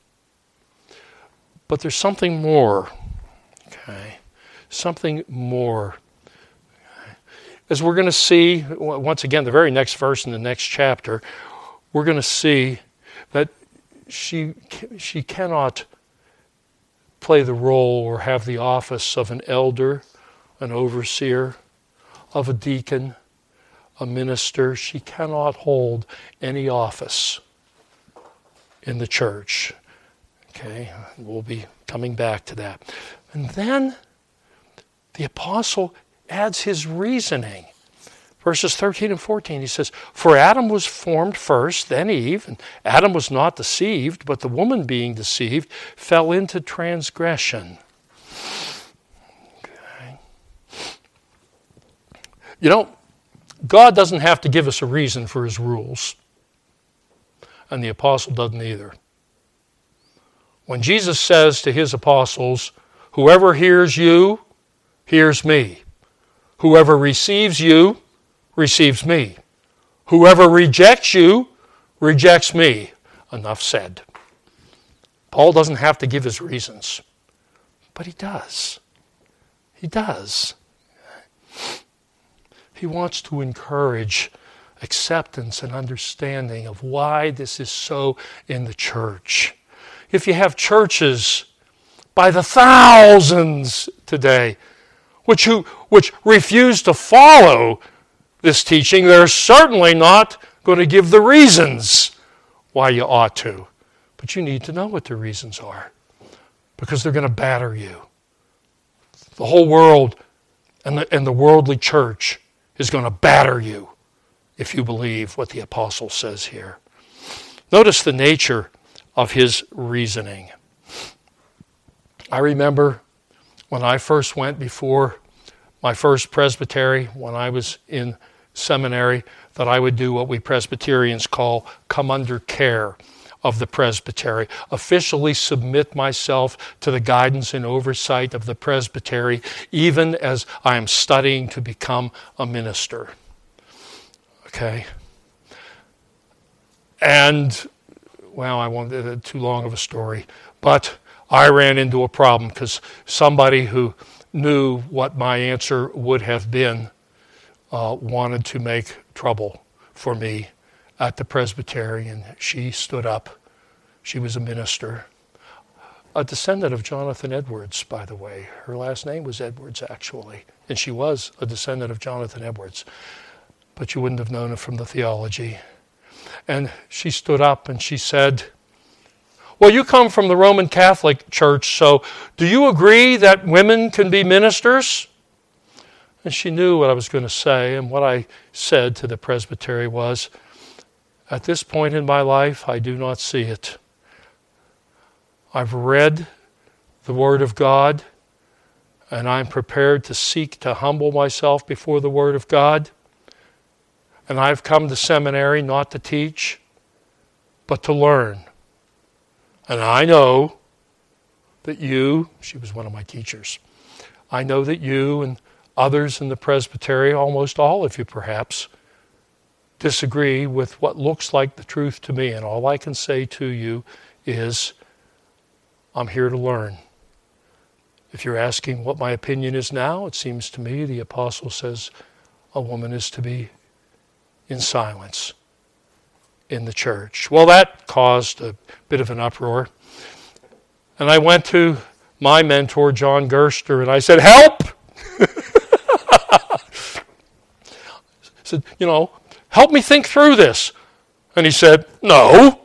But there's something more. Okay, something more. As we're going to see, once again, the very next verse in the next chapter, we're going to see that she she cannot play the role or have the office of an elder, an overseer, of a deacon, a minister. She cannot hold any office in the church. Okay, we'll be coming back to that. And then the apostle adds his reasoning. Verses thirteen and fourteen, he says, "For Adam was formed first, then Eve, and Adam was not deceived, but the woman being deceived fell into transgression." Okay. You know, God doesn't have to give us a reason for his rules, and the apostle doesn't either. When Jesus says to his apostles, "Whoever hears you, hears me. Whoever receives you, receives me. Whoever rejects you, rejects me." Enough said. Paul doesn't have to give his reasons, but he does. He does. He wants to encourage acceptance and understanding of why this is so in the church. If you have churches by the thousands today which, who, which refuse to follow this teaching, they're certainly not going to give the reasons why you ought to. But you need to know what the reasons are, because they're going to batter you. The whole world and the, and the worldly church is going to batter you if you believe what the apostle says here. Notice the nature of his reasoning. I remember when I first went before my first presbytery, when I was in seminary, that I would do what we Presbyterians call come under care of the presbytery, officially submit myself to the guidance and oversight of the presbytery, even as I am studying to become a minister. Okay? And, well, I won't, uh, too long of a story, but I ran into a problem because somebody who knew what my answer would have been uh, wanted to make trouble for me at the presbytery, and she stood up. She was a minister, a descendant of Jonathan Edwards, by the way. Her last name was Edwards, actually, and she was a descendant of Jonathan Edwards, but you wouldn't have known it from the theology. And she stood up and she said, "Well, you come from the Roman Catholic Church, so do you agree that women can be ministers?" And she knew what I was going to say, and what I said to the presbytery was, "At this point in my life, I do not see it. I've read the Word of God, and I'm prepared to seek to humble myself before the Word of God. And I've come to seminary not to teach, but to learn. And I know that you," she was one of my teachers, "I know that you and others in the presbytery, almost all of you perhaps, disagree with what looks like the truth to me. And all I can say to you is, I'm here to learn. If you're asking what my opinion is now, it seems to me the apostle says a woman is to be in silence in the church." Well, that caused a bit of an uproar. And I went to my mentor, John Gerster, and I said, "Help!" I said, "You know, help me think through this." And he said, "No.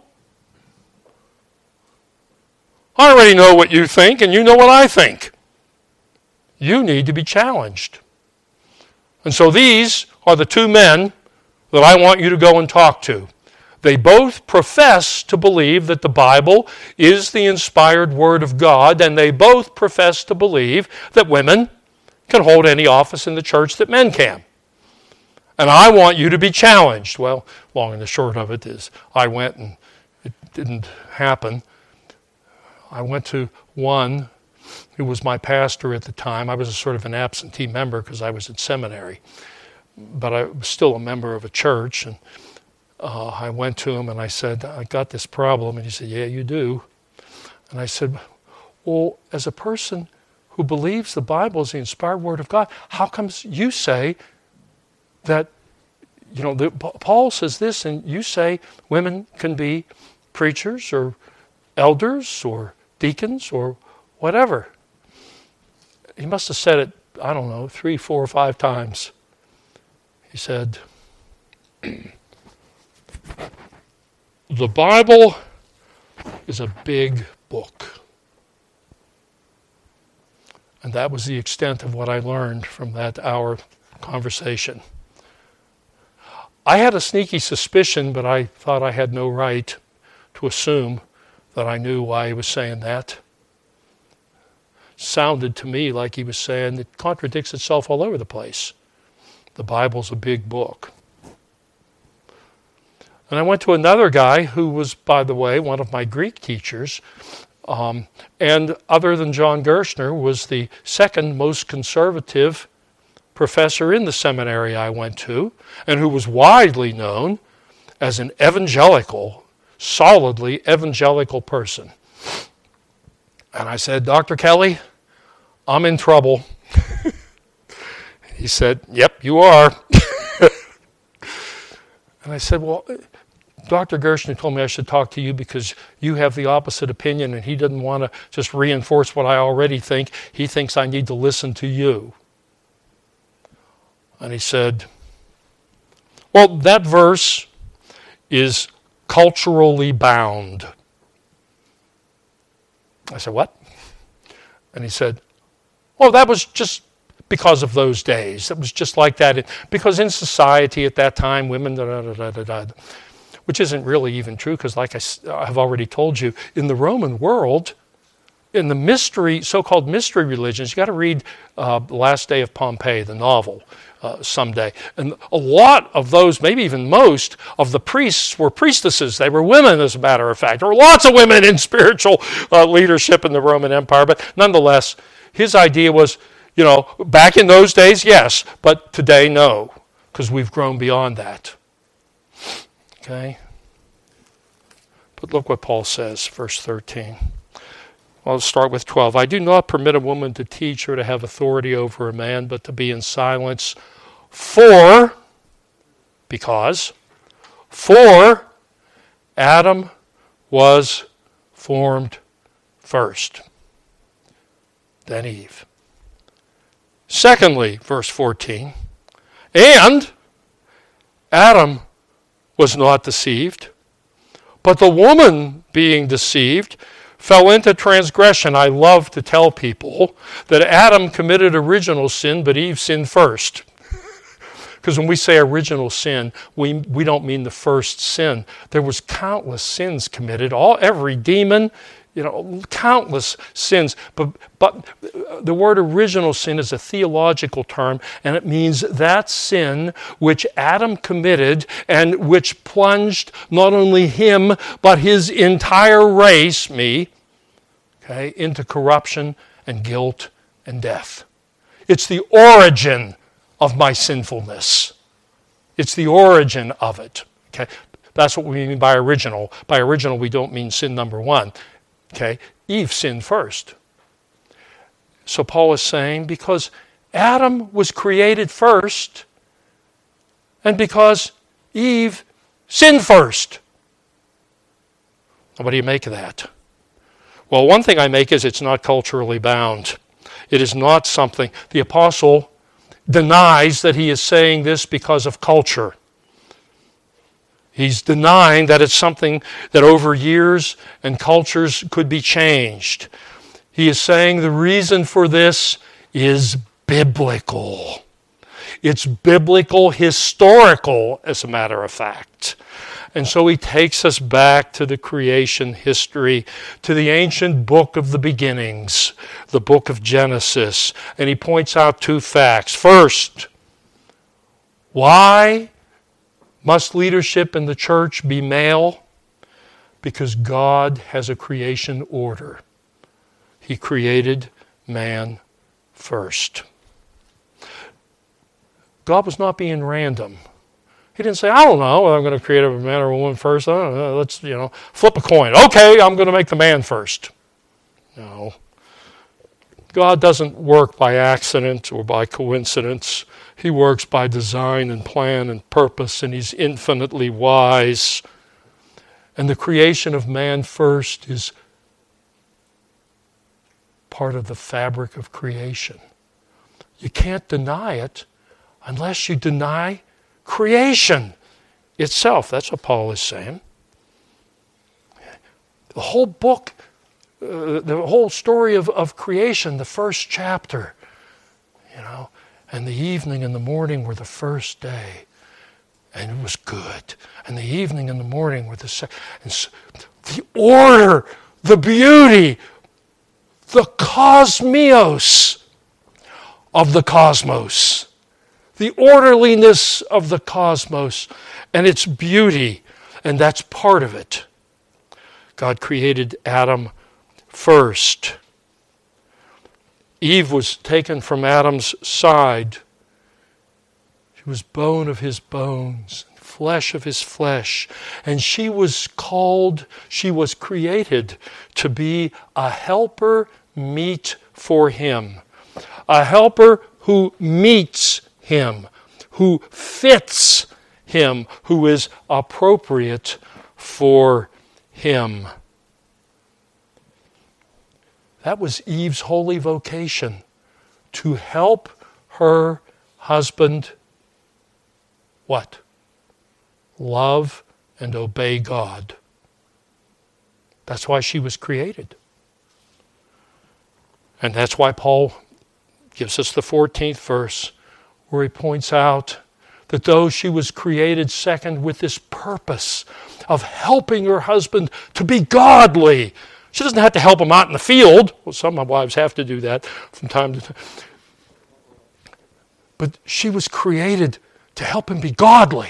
I already know what you think, and you know what I think. You need to be challenged. And so these are the two men that I want you to go and talk to. They both profess to believe that the Bible is the inspired Word of God, and they both profess to believe that women can hold any office in the church that men can. And I want you to be challenged." Well, long and the short of it is I went, and it didn't happen. I went to one who was my pastor at the time. I was a sort of an absentee member because I was at seminary, but I was still a member of a church. And uh, I went to him and I said, "I got this problem." And he said, "Yeah, you do." And I said, "Well, as a person who believes the Bible is the inspired Word of God, how comes you say that, you know, the, Paul says this, and you say women can be preachers or elders or deacons or whatever?" He must have said it, I don't know, three, four, or five times. He said, "The Bible is a big book. And that was the extent of what I learned from that hour conversation. I had a sneaky suspicion, but I thought I had no right to assume that I knew why he was saying that. Sounded to me like he was saying it contradicts itself all over the place. The Bible's a big book. And I went to another guy who was, by the way, one of my Greek teachers, um, and other than John Gerstner, was the second most conservative professor in the seminary I went to, and who was widely known as an evangelical, solidly evangelical person. And I said, Doctor Kelly, I'm in trouble. He said, yep, you are. And I said, well, Doctor Gerstner told me I should talk to you because you have the opposite opinion and he doesn't want to just reinforce what I already think. He thinks I need to listen to you. And he said, well, that verse is culturally bound. I said, what? And he said, well, that was just because of those days. It was just like that. Because in society at that time, women, da, da, da, da, da, which isn't really even true because like I have already told you, in the Roman world, in the mystery, so-called mystery religions, you got to read uh, The Last Day of Pompeii, the novel, uh, someday. And a lot of those, maybe even most, of the priests were priestesses. They were women, as a matter of fact. There were lots of women in spiritual uh, leadership in the Roman Empire, but nonetheless, his idea was, you know, back in those days, yes, but today, no, because we've grown beyond that. Okay? But look what Paul says, verse thirteen. I'll start with twelve. I do not permit a woman to teach or to have authority over a man, but to be in silence. For, because, for Adam was formed first, then Eve. Secondly, verse fourteen, and Adam was not deceived, but the woman being deceived fell into transgression. I love to tell people that Adam committed original sin, but Eve sinned first. Because when we say original sin, we we don't mean the first sin. There was countless sins committed, all every demon, you know, countless sins. But but the word original sin is a theological term, and it means that sin which Adam committed and which plunged not only him but his entire race, me, okay, into corruption and guilt and death. It's the origin of my sinfulness. It's the origin of it. Okay, that's what we mean by original. By original, we don't mean sin number one. Okay, Eve sinned first. So Paul is saying because Adam was created first, and because Eve sinned first. What do you make of that? Well, one thing I make is it's not culturally bound. It is not something. The apostle denies that he is saying this because of culture. He's denying that it's something that over years and cultures could be changed. He is saying the reason for this is biblical. It's biblical, historical, as a matter of fact. And so he takes us back to the creation history, to the ancient book of the beginnings, the book of Genesis. And he points out two facts. First, why must leadership in the church be male? Because God has a creation order. He created man first. God was not being random. He didn't say, I don't know whether I'm going to create a man or a woman first. I don't know, let's, you know, flip a coin. Okay, I'm going to make the man first. No. God doesn't work by accident or by coincidence. He works by design and plan and purpose, and he's infinitely wise. And the creation of man first is part of the fabric of creation. You can't deny it unless you deny creation itself. That's what Paul is saying. The whole book, uh, the whole story of, of creation, the first chapter, you know, and the evening and the morning were the first day, and it was good. And the evening and the morning were the second. And so, the order, the beauty, the cosmos of the cosmos, the orderliness of the cosmos and its beauty, and that's part of it. God created Adam first. Eve was taken from Adam's side. She was bone of his bones, flesh of his flesh. And she was called, she was created to be a helper meet for him. A helper who meets him, who fits him, who is appropriate for him. That was Eve's holy vocation, to help her husband, what? Love and obey God. That's why she was created. And that's why Paul gives us the fourteenth verse, where he points out that though she was created second with this purpose of helping her husband to be godly, she doesn't have to help him out in the field. Well, some of my wives have to do that from time to time. But she was created to help him be godly.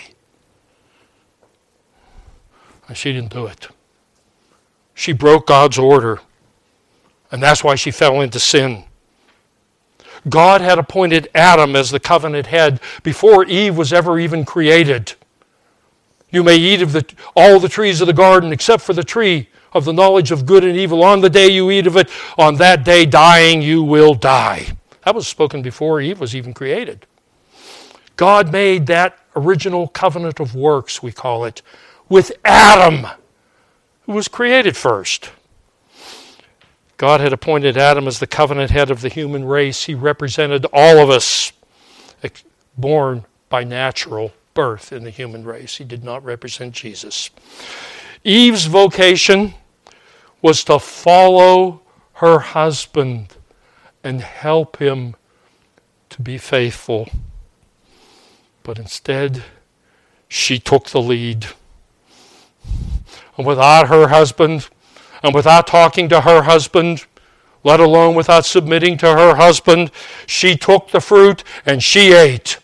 And she didn't do it. She broke God's order. And that's why she fell into sin. God had appointed Adam as the covenant head before Eve was ever even created. You may eat of the, all the trees of the garden except for the tree of the knowledge of good and evil. On the day you eat of it, on that day dying you will die. That was spoken before Eve was even created. God made that original covenant of works, we call it, with Adam, who was created first. God had appointed Adam as the covenant head of the human race. He represented all of us, born by natural birth in the human race. He did not represent Jesus. Eve's vocation was to follow her husband and help him to be faithful. But instead, she took the lead. And without her husband, and without talking to her husband, let alone without submitting to her husband, she took the fruit and she ate.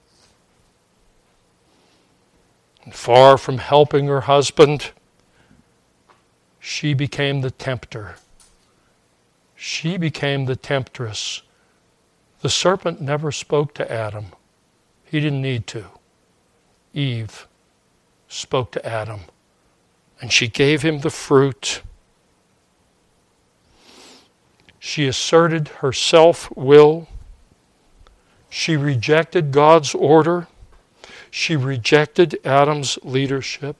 And far from helping her husband, she became the tempter. She became the temptress. The serpent never spoke to Adam. He didn't need to. Eve spoke to Adam, and she gave him the fruit. She asserted her self-will. She rejected God's order. She rejected Adam's leadership.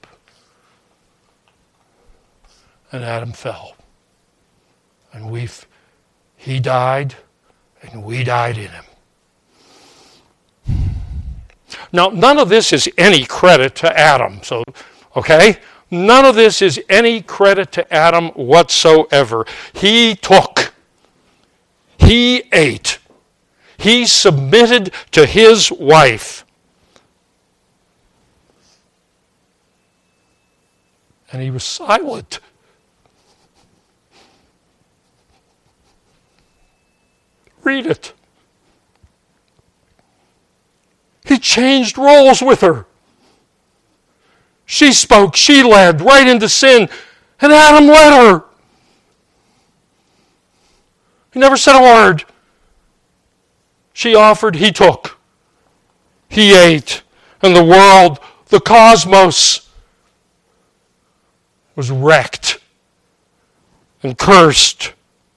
And Adam fell. And we, he died, and we died in him. Now, none of this is any credit to Adam. So, okay? None of this is any credit to Adam whatsoever. He took. He ate. He submitted to his wife. And he was silent. Read it. He changed roles with her. She spoke, she led right into sin, and Adam led her. He never said a word. She offered, he took. He ate, and the world, the cosmos, was wrecked and cursed.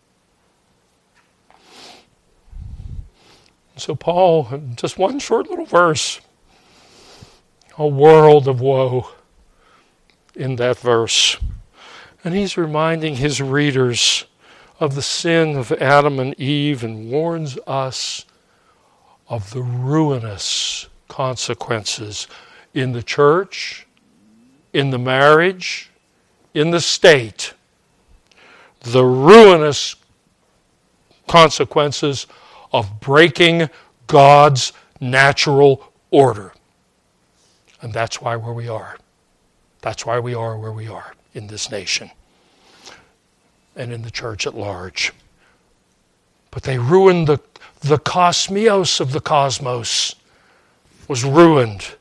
So Paul, in just one short little verse, a world of woe in that verse. And he's reminding his readers of the sin of Adam and Eve and warns us of the ruinous consequences in the church, in the marriage, in the state. the ruinous consequences of breaking God's natural order. And that's why where we are. That's why we are where we are in this nation and in the church at large. But they ruined the, the cosmos of the cosmos was ruined.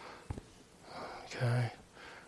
Okay.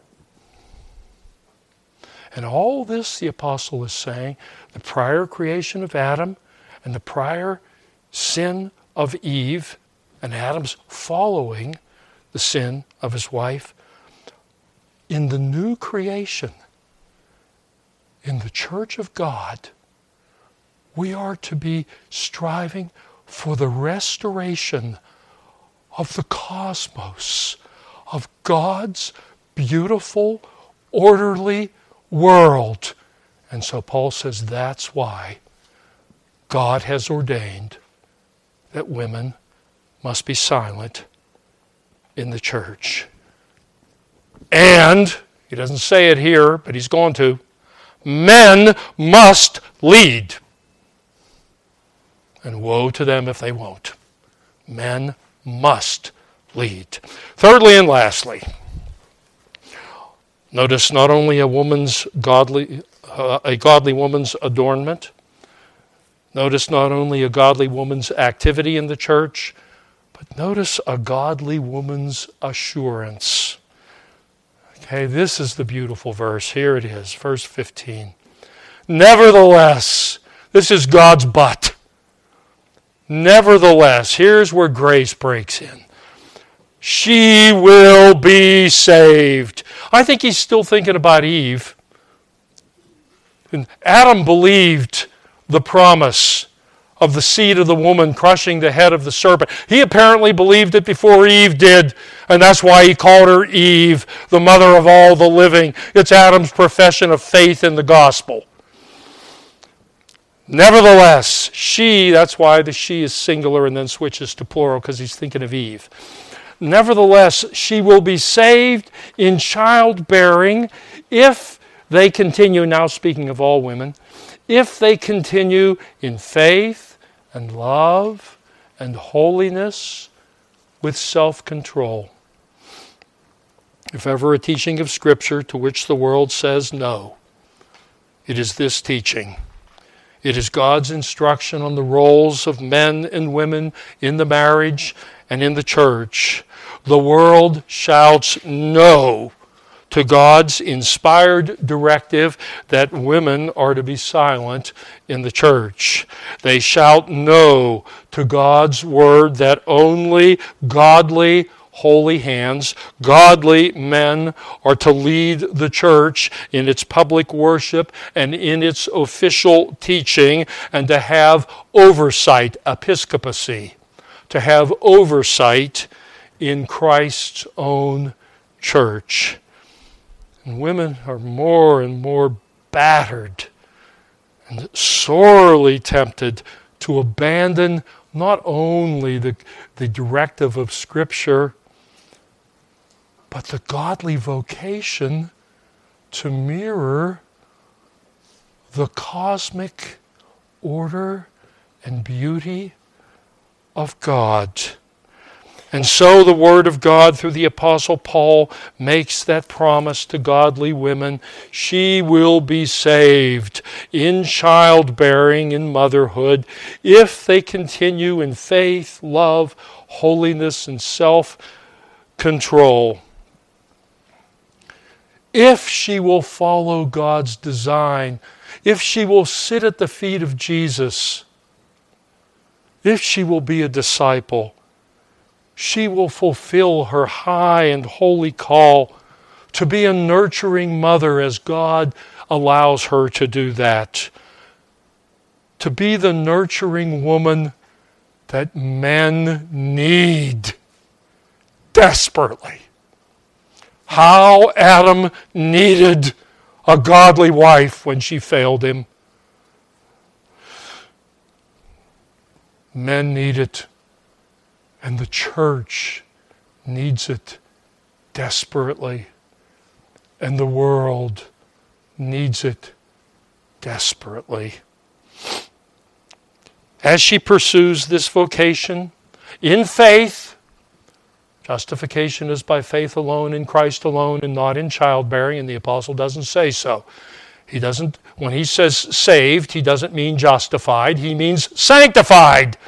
And all this, the apostle is saying, the prior creation of Adam and the prior sin of Eve and Adam's following the sin of his wife, in the new creation, in the church of God, we are to be striving for the restoration of the cosmos, of God's beautiful, orderly world. And so Paul says that's why God has ordained that women must be silent in the church. And, he doesn't say it here, but he's going to, men must lead. And woe to them if they won't. Men must lead. Thirdly and lastly, notice not only a woman's godly, uh, a godly woman's adornment. Notice not only a godly woman's activity in the church, but notice a godly woman's assurance. Okay, this is the beautiful verse. Here it is, verse fifteen. Nevertheless, this is God's but. Nevertheless, here's where grace breaks in. She will be saved. I think he's still thinking about Eve. And Adam believed the promise of the seed of the woman crushing the head of the serpent. He apparently believed it before Eve did, and that's why he called her Eve, the mother of all the living. It's Adam's profession of faith in the gospel. Nevertheless, she, that's why the she is singular and then switches to plural, because he's thinking of Eve. Nevertheless, she will be saved in childbearing if they continue, now speaking of all women, if they continue in faith and love and holiness with self-control. If ever a teaching of Scripture to which the world says no, it is this teaching. It is God's instruction on the roles of men and women in the marriage and in the church. The world shouts no to God's inspired directive that women are to be silent in the church. They shout no to God's word that only godly, holy hands, godly men are to lead the church in its public worship and in its official teaching, and to have oversight, episcopacy, to have oversight in Christ's own church. And women are more and more battered and sorely tempted to abandon not only the, the directive of Scripture, but the godly vocation to mirror the cosmic order and beauty of God. And so the Word of God through the Apostle Paul makes that promise to godly women. She will be saved in childbearing, in motherhood, if they continue in faith, love, holiness, and self-control. If she will follow God's design, if she will sit at the feet of Jesus, if she will be a disciple, she will fulfill her high and holy call to be a nurturing mother as God allows her to do that. To be the nurturing woman that men need desperately. How Adam needed a godly wife when she failed him. Men need it. And the church needs it desperately. And the world needs it desperately. As she pursues this vocation in faith, justification is by faith alone, in Christ alone, and not in childbearing, and the apostle doesn't say so. He doesn't, when he says saved, he doesn't mean justified, he means sanctified.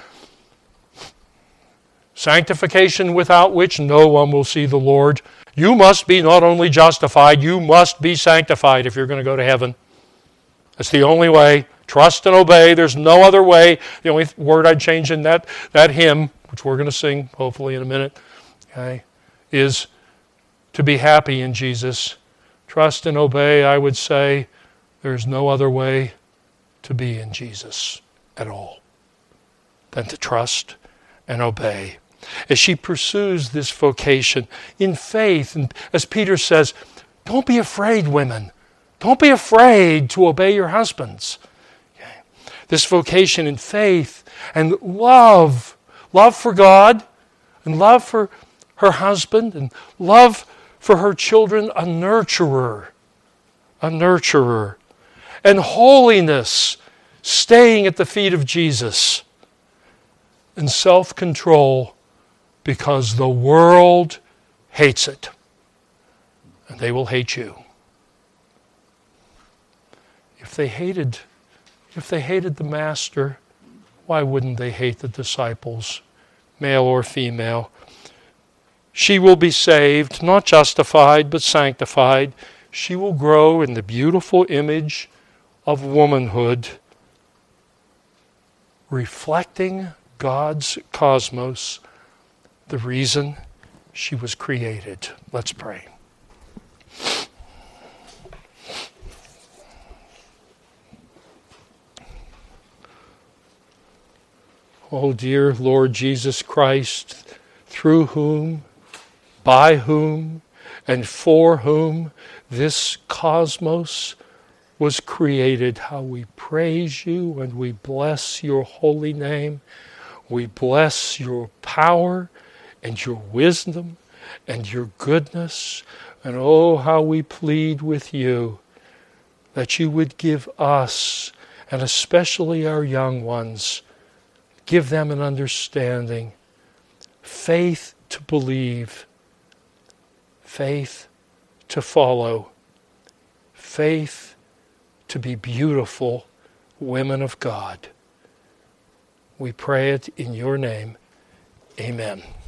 Sanctification without which no one will see the Lord. You must be not only justified, you must be sanctified if you're going to go to heaven. That's the only way. Trust and obey. There's no other way. The only word I'd change in that, that hymn, which we're going to sing hopefully in a minute, okay, is to be happy in Jesus. Trust and obey, I would say, there's no other way to be in Jesus at all than to trust and obey. As she pursues this vocation in faith, and as Peter says, don't be afraid, women. Don't be afraid to obey your husbands. Okay. This vocation in faith and love, love for God and love for her husband and love for her children, a nurturer, a nurturer. And holiness, staying at the feet of Jesus. And self-control, because the world hates it. And they will hate you. If they hated, if they hated the master, why wouldn't they hate the disciples, male or female? She will be saved, not justified, but sanctified. She will grow in the beautiful image of womanhood, reflecting God's cosmos, the reason she was created. Let's pray. Oh, dear Lord Jesus Christ, through whom, by whom, and for whom this cosmos was created, how we praise you and we bless your holy name. We bless your power and your wisdom and your goodness. And oh, how we plead with you that you would give us, and especially our young ones, give them an understanding, faith to believe, faith to follow, faith to be beautiful women of God. We pray it in your name. Amen.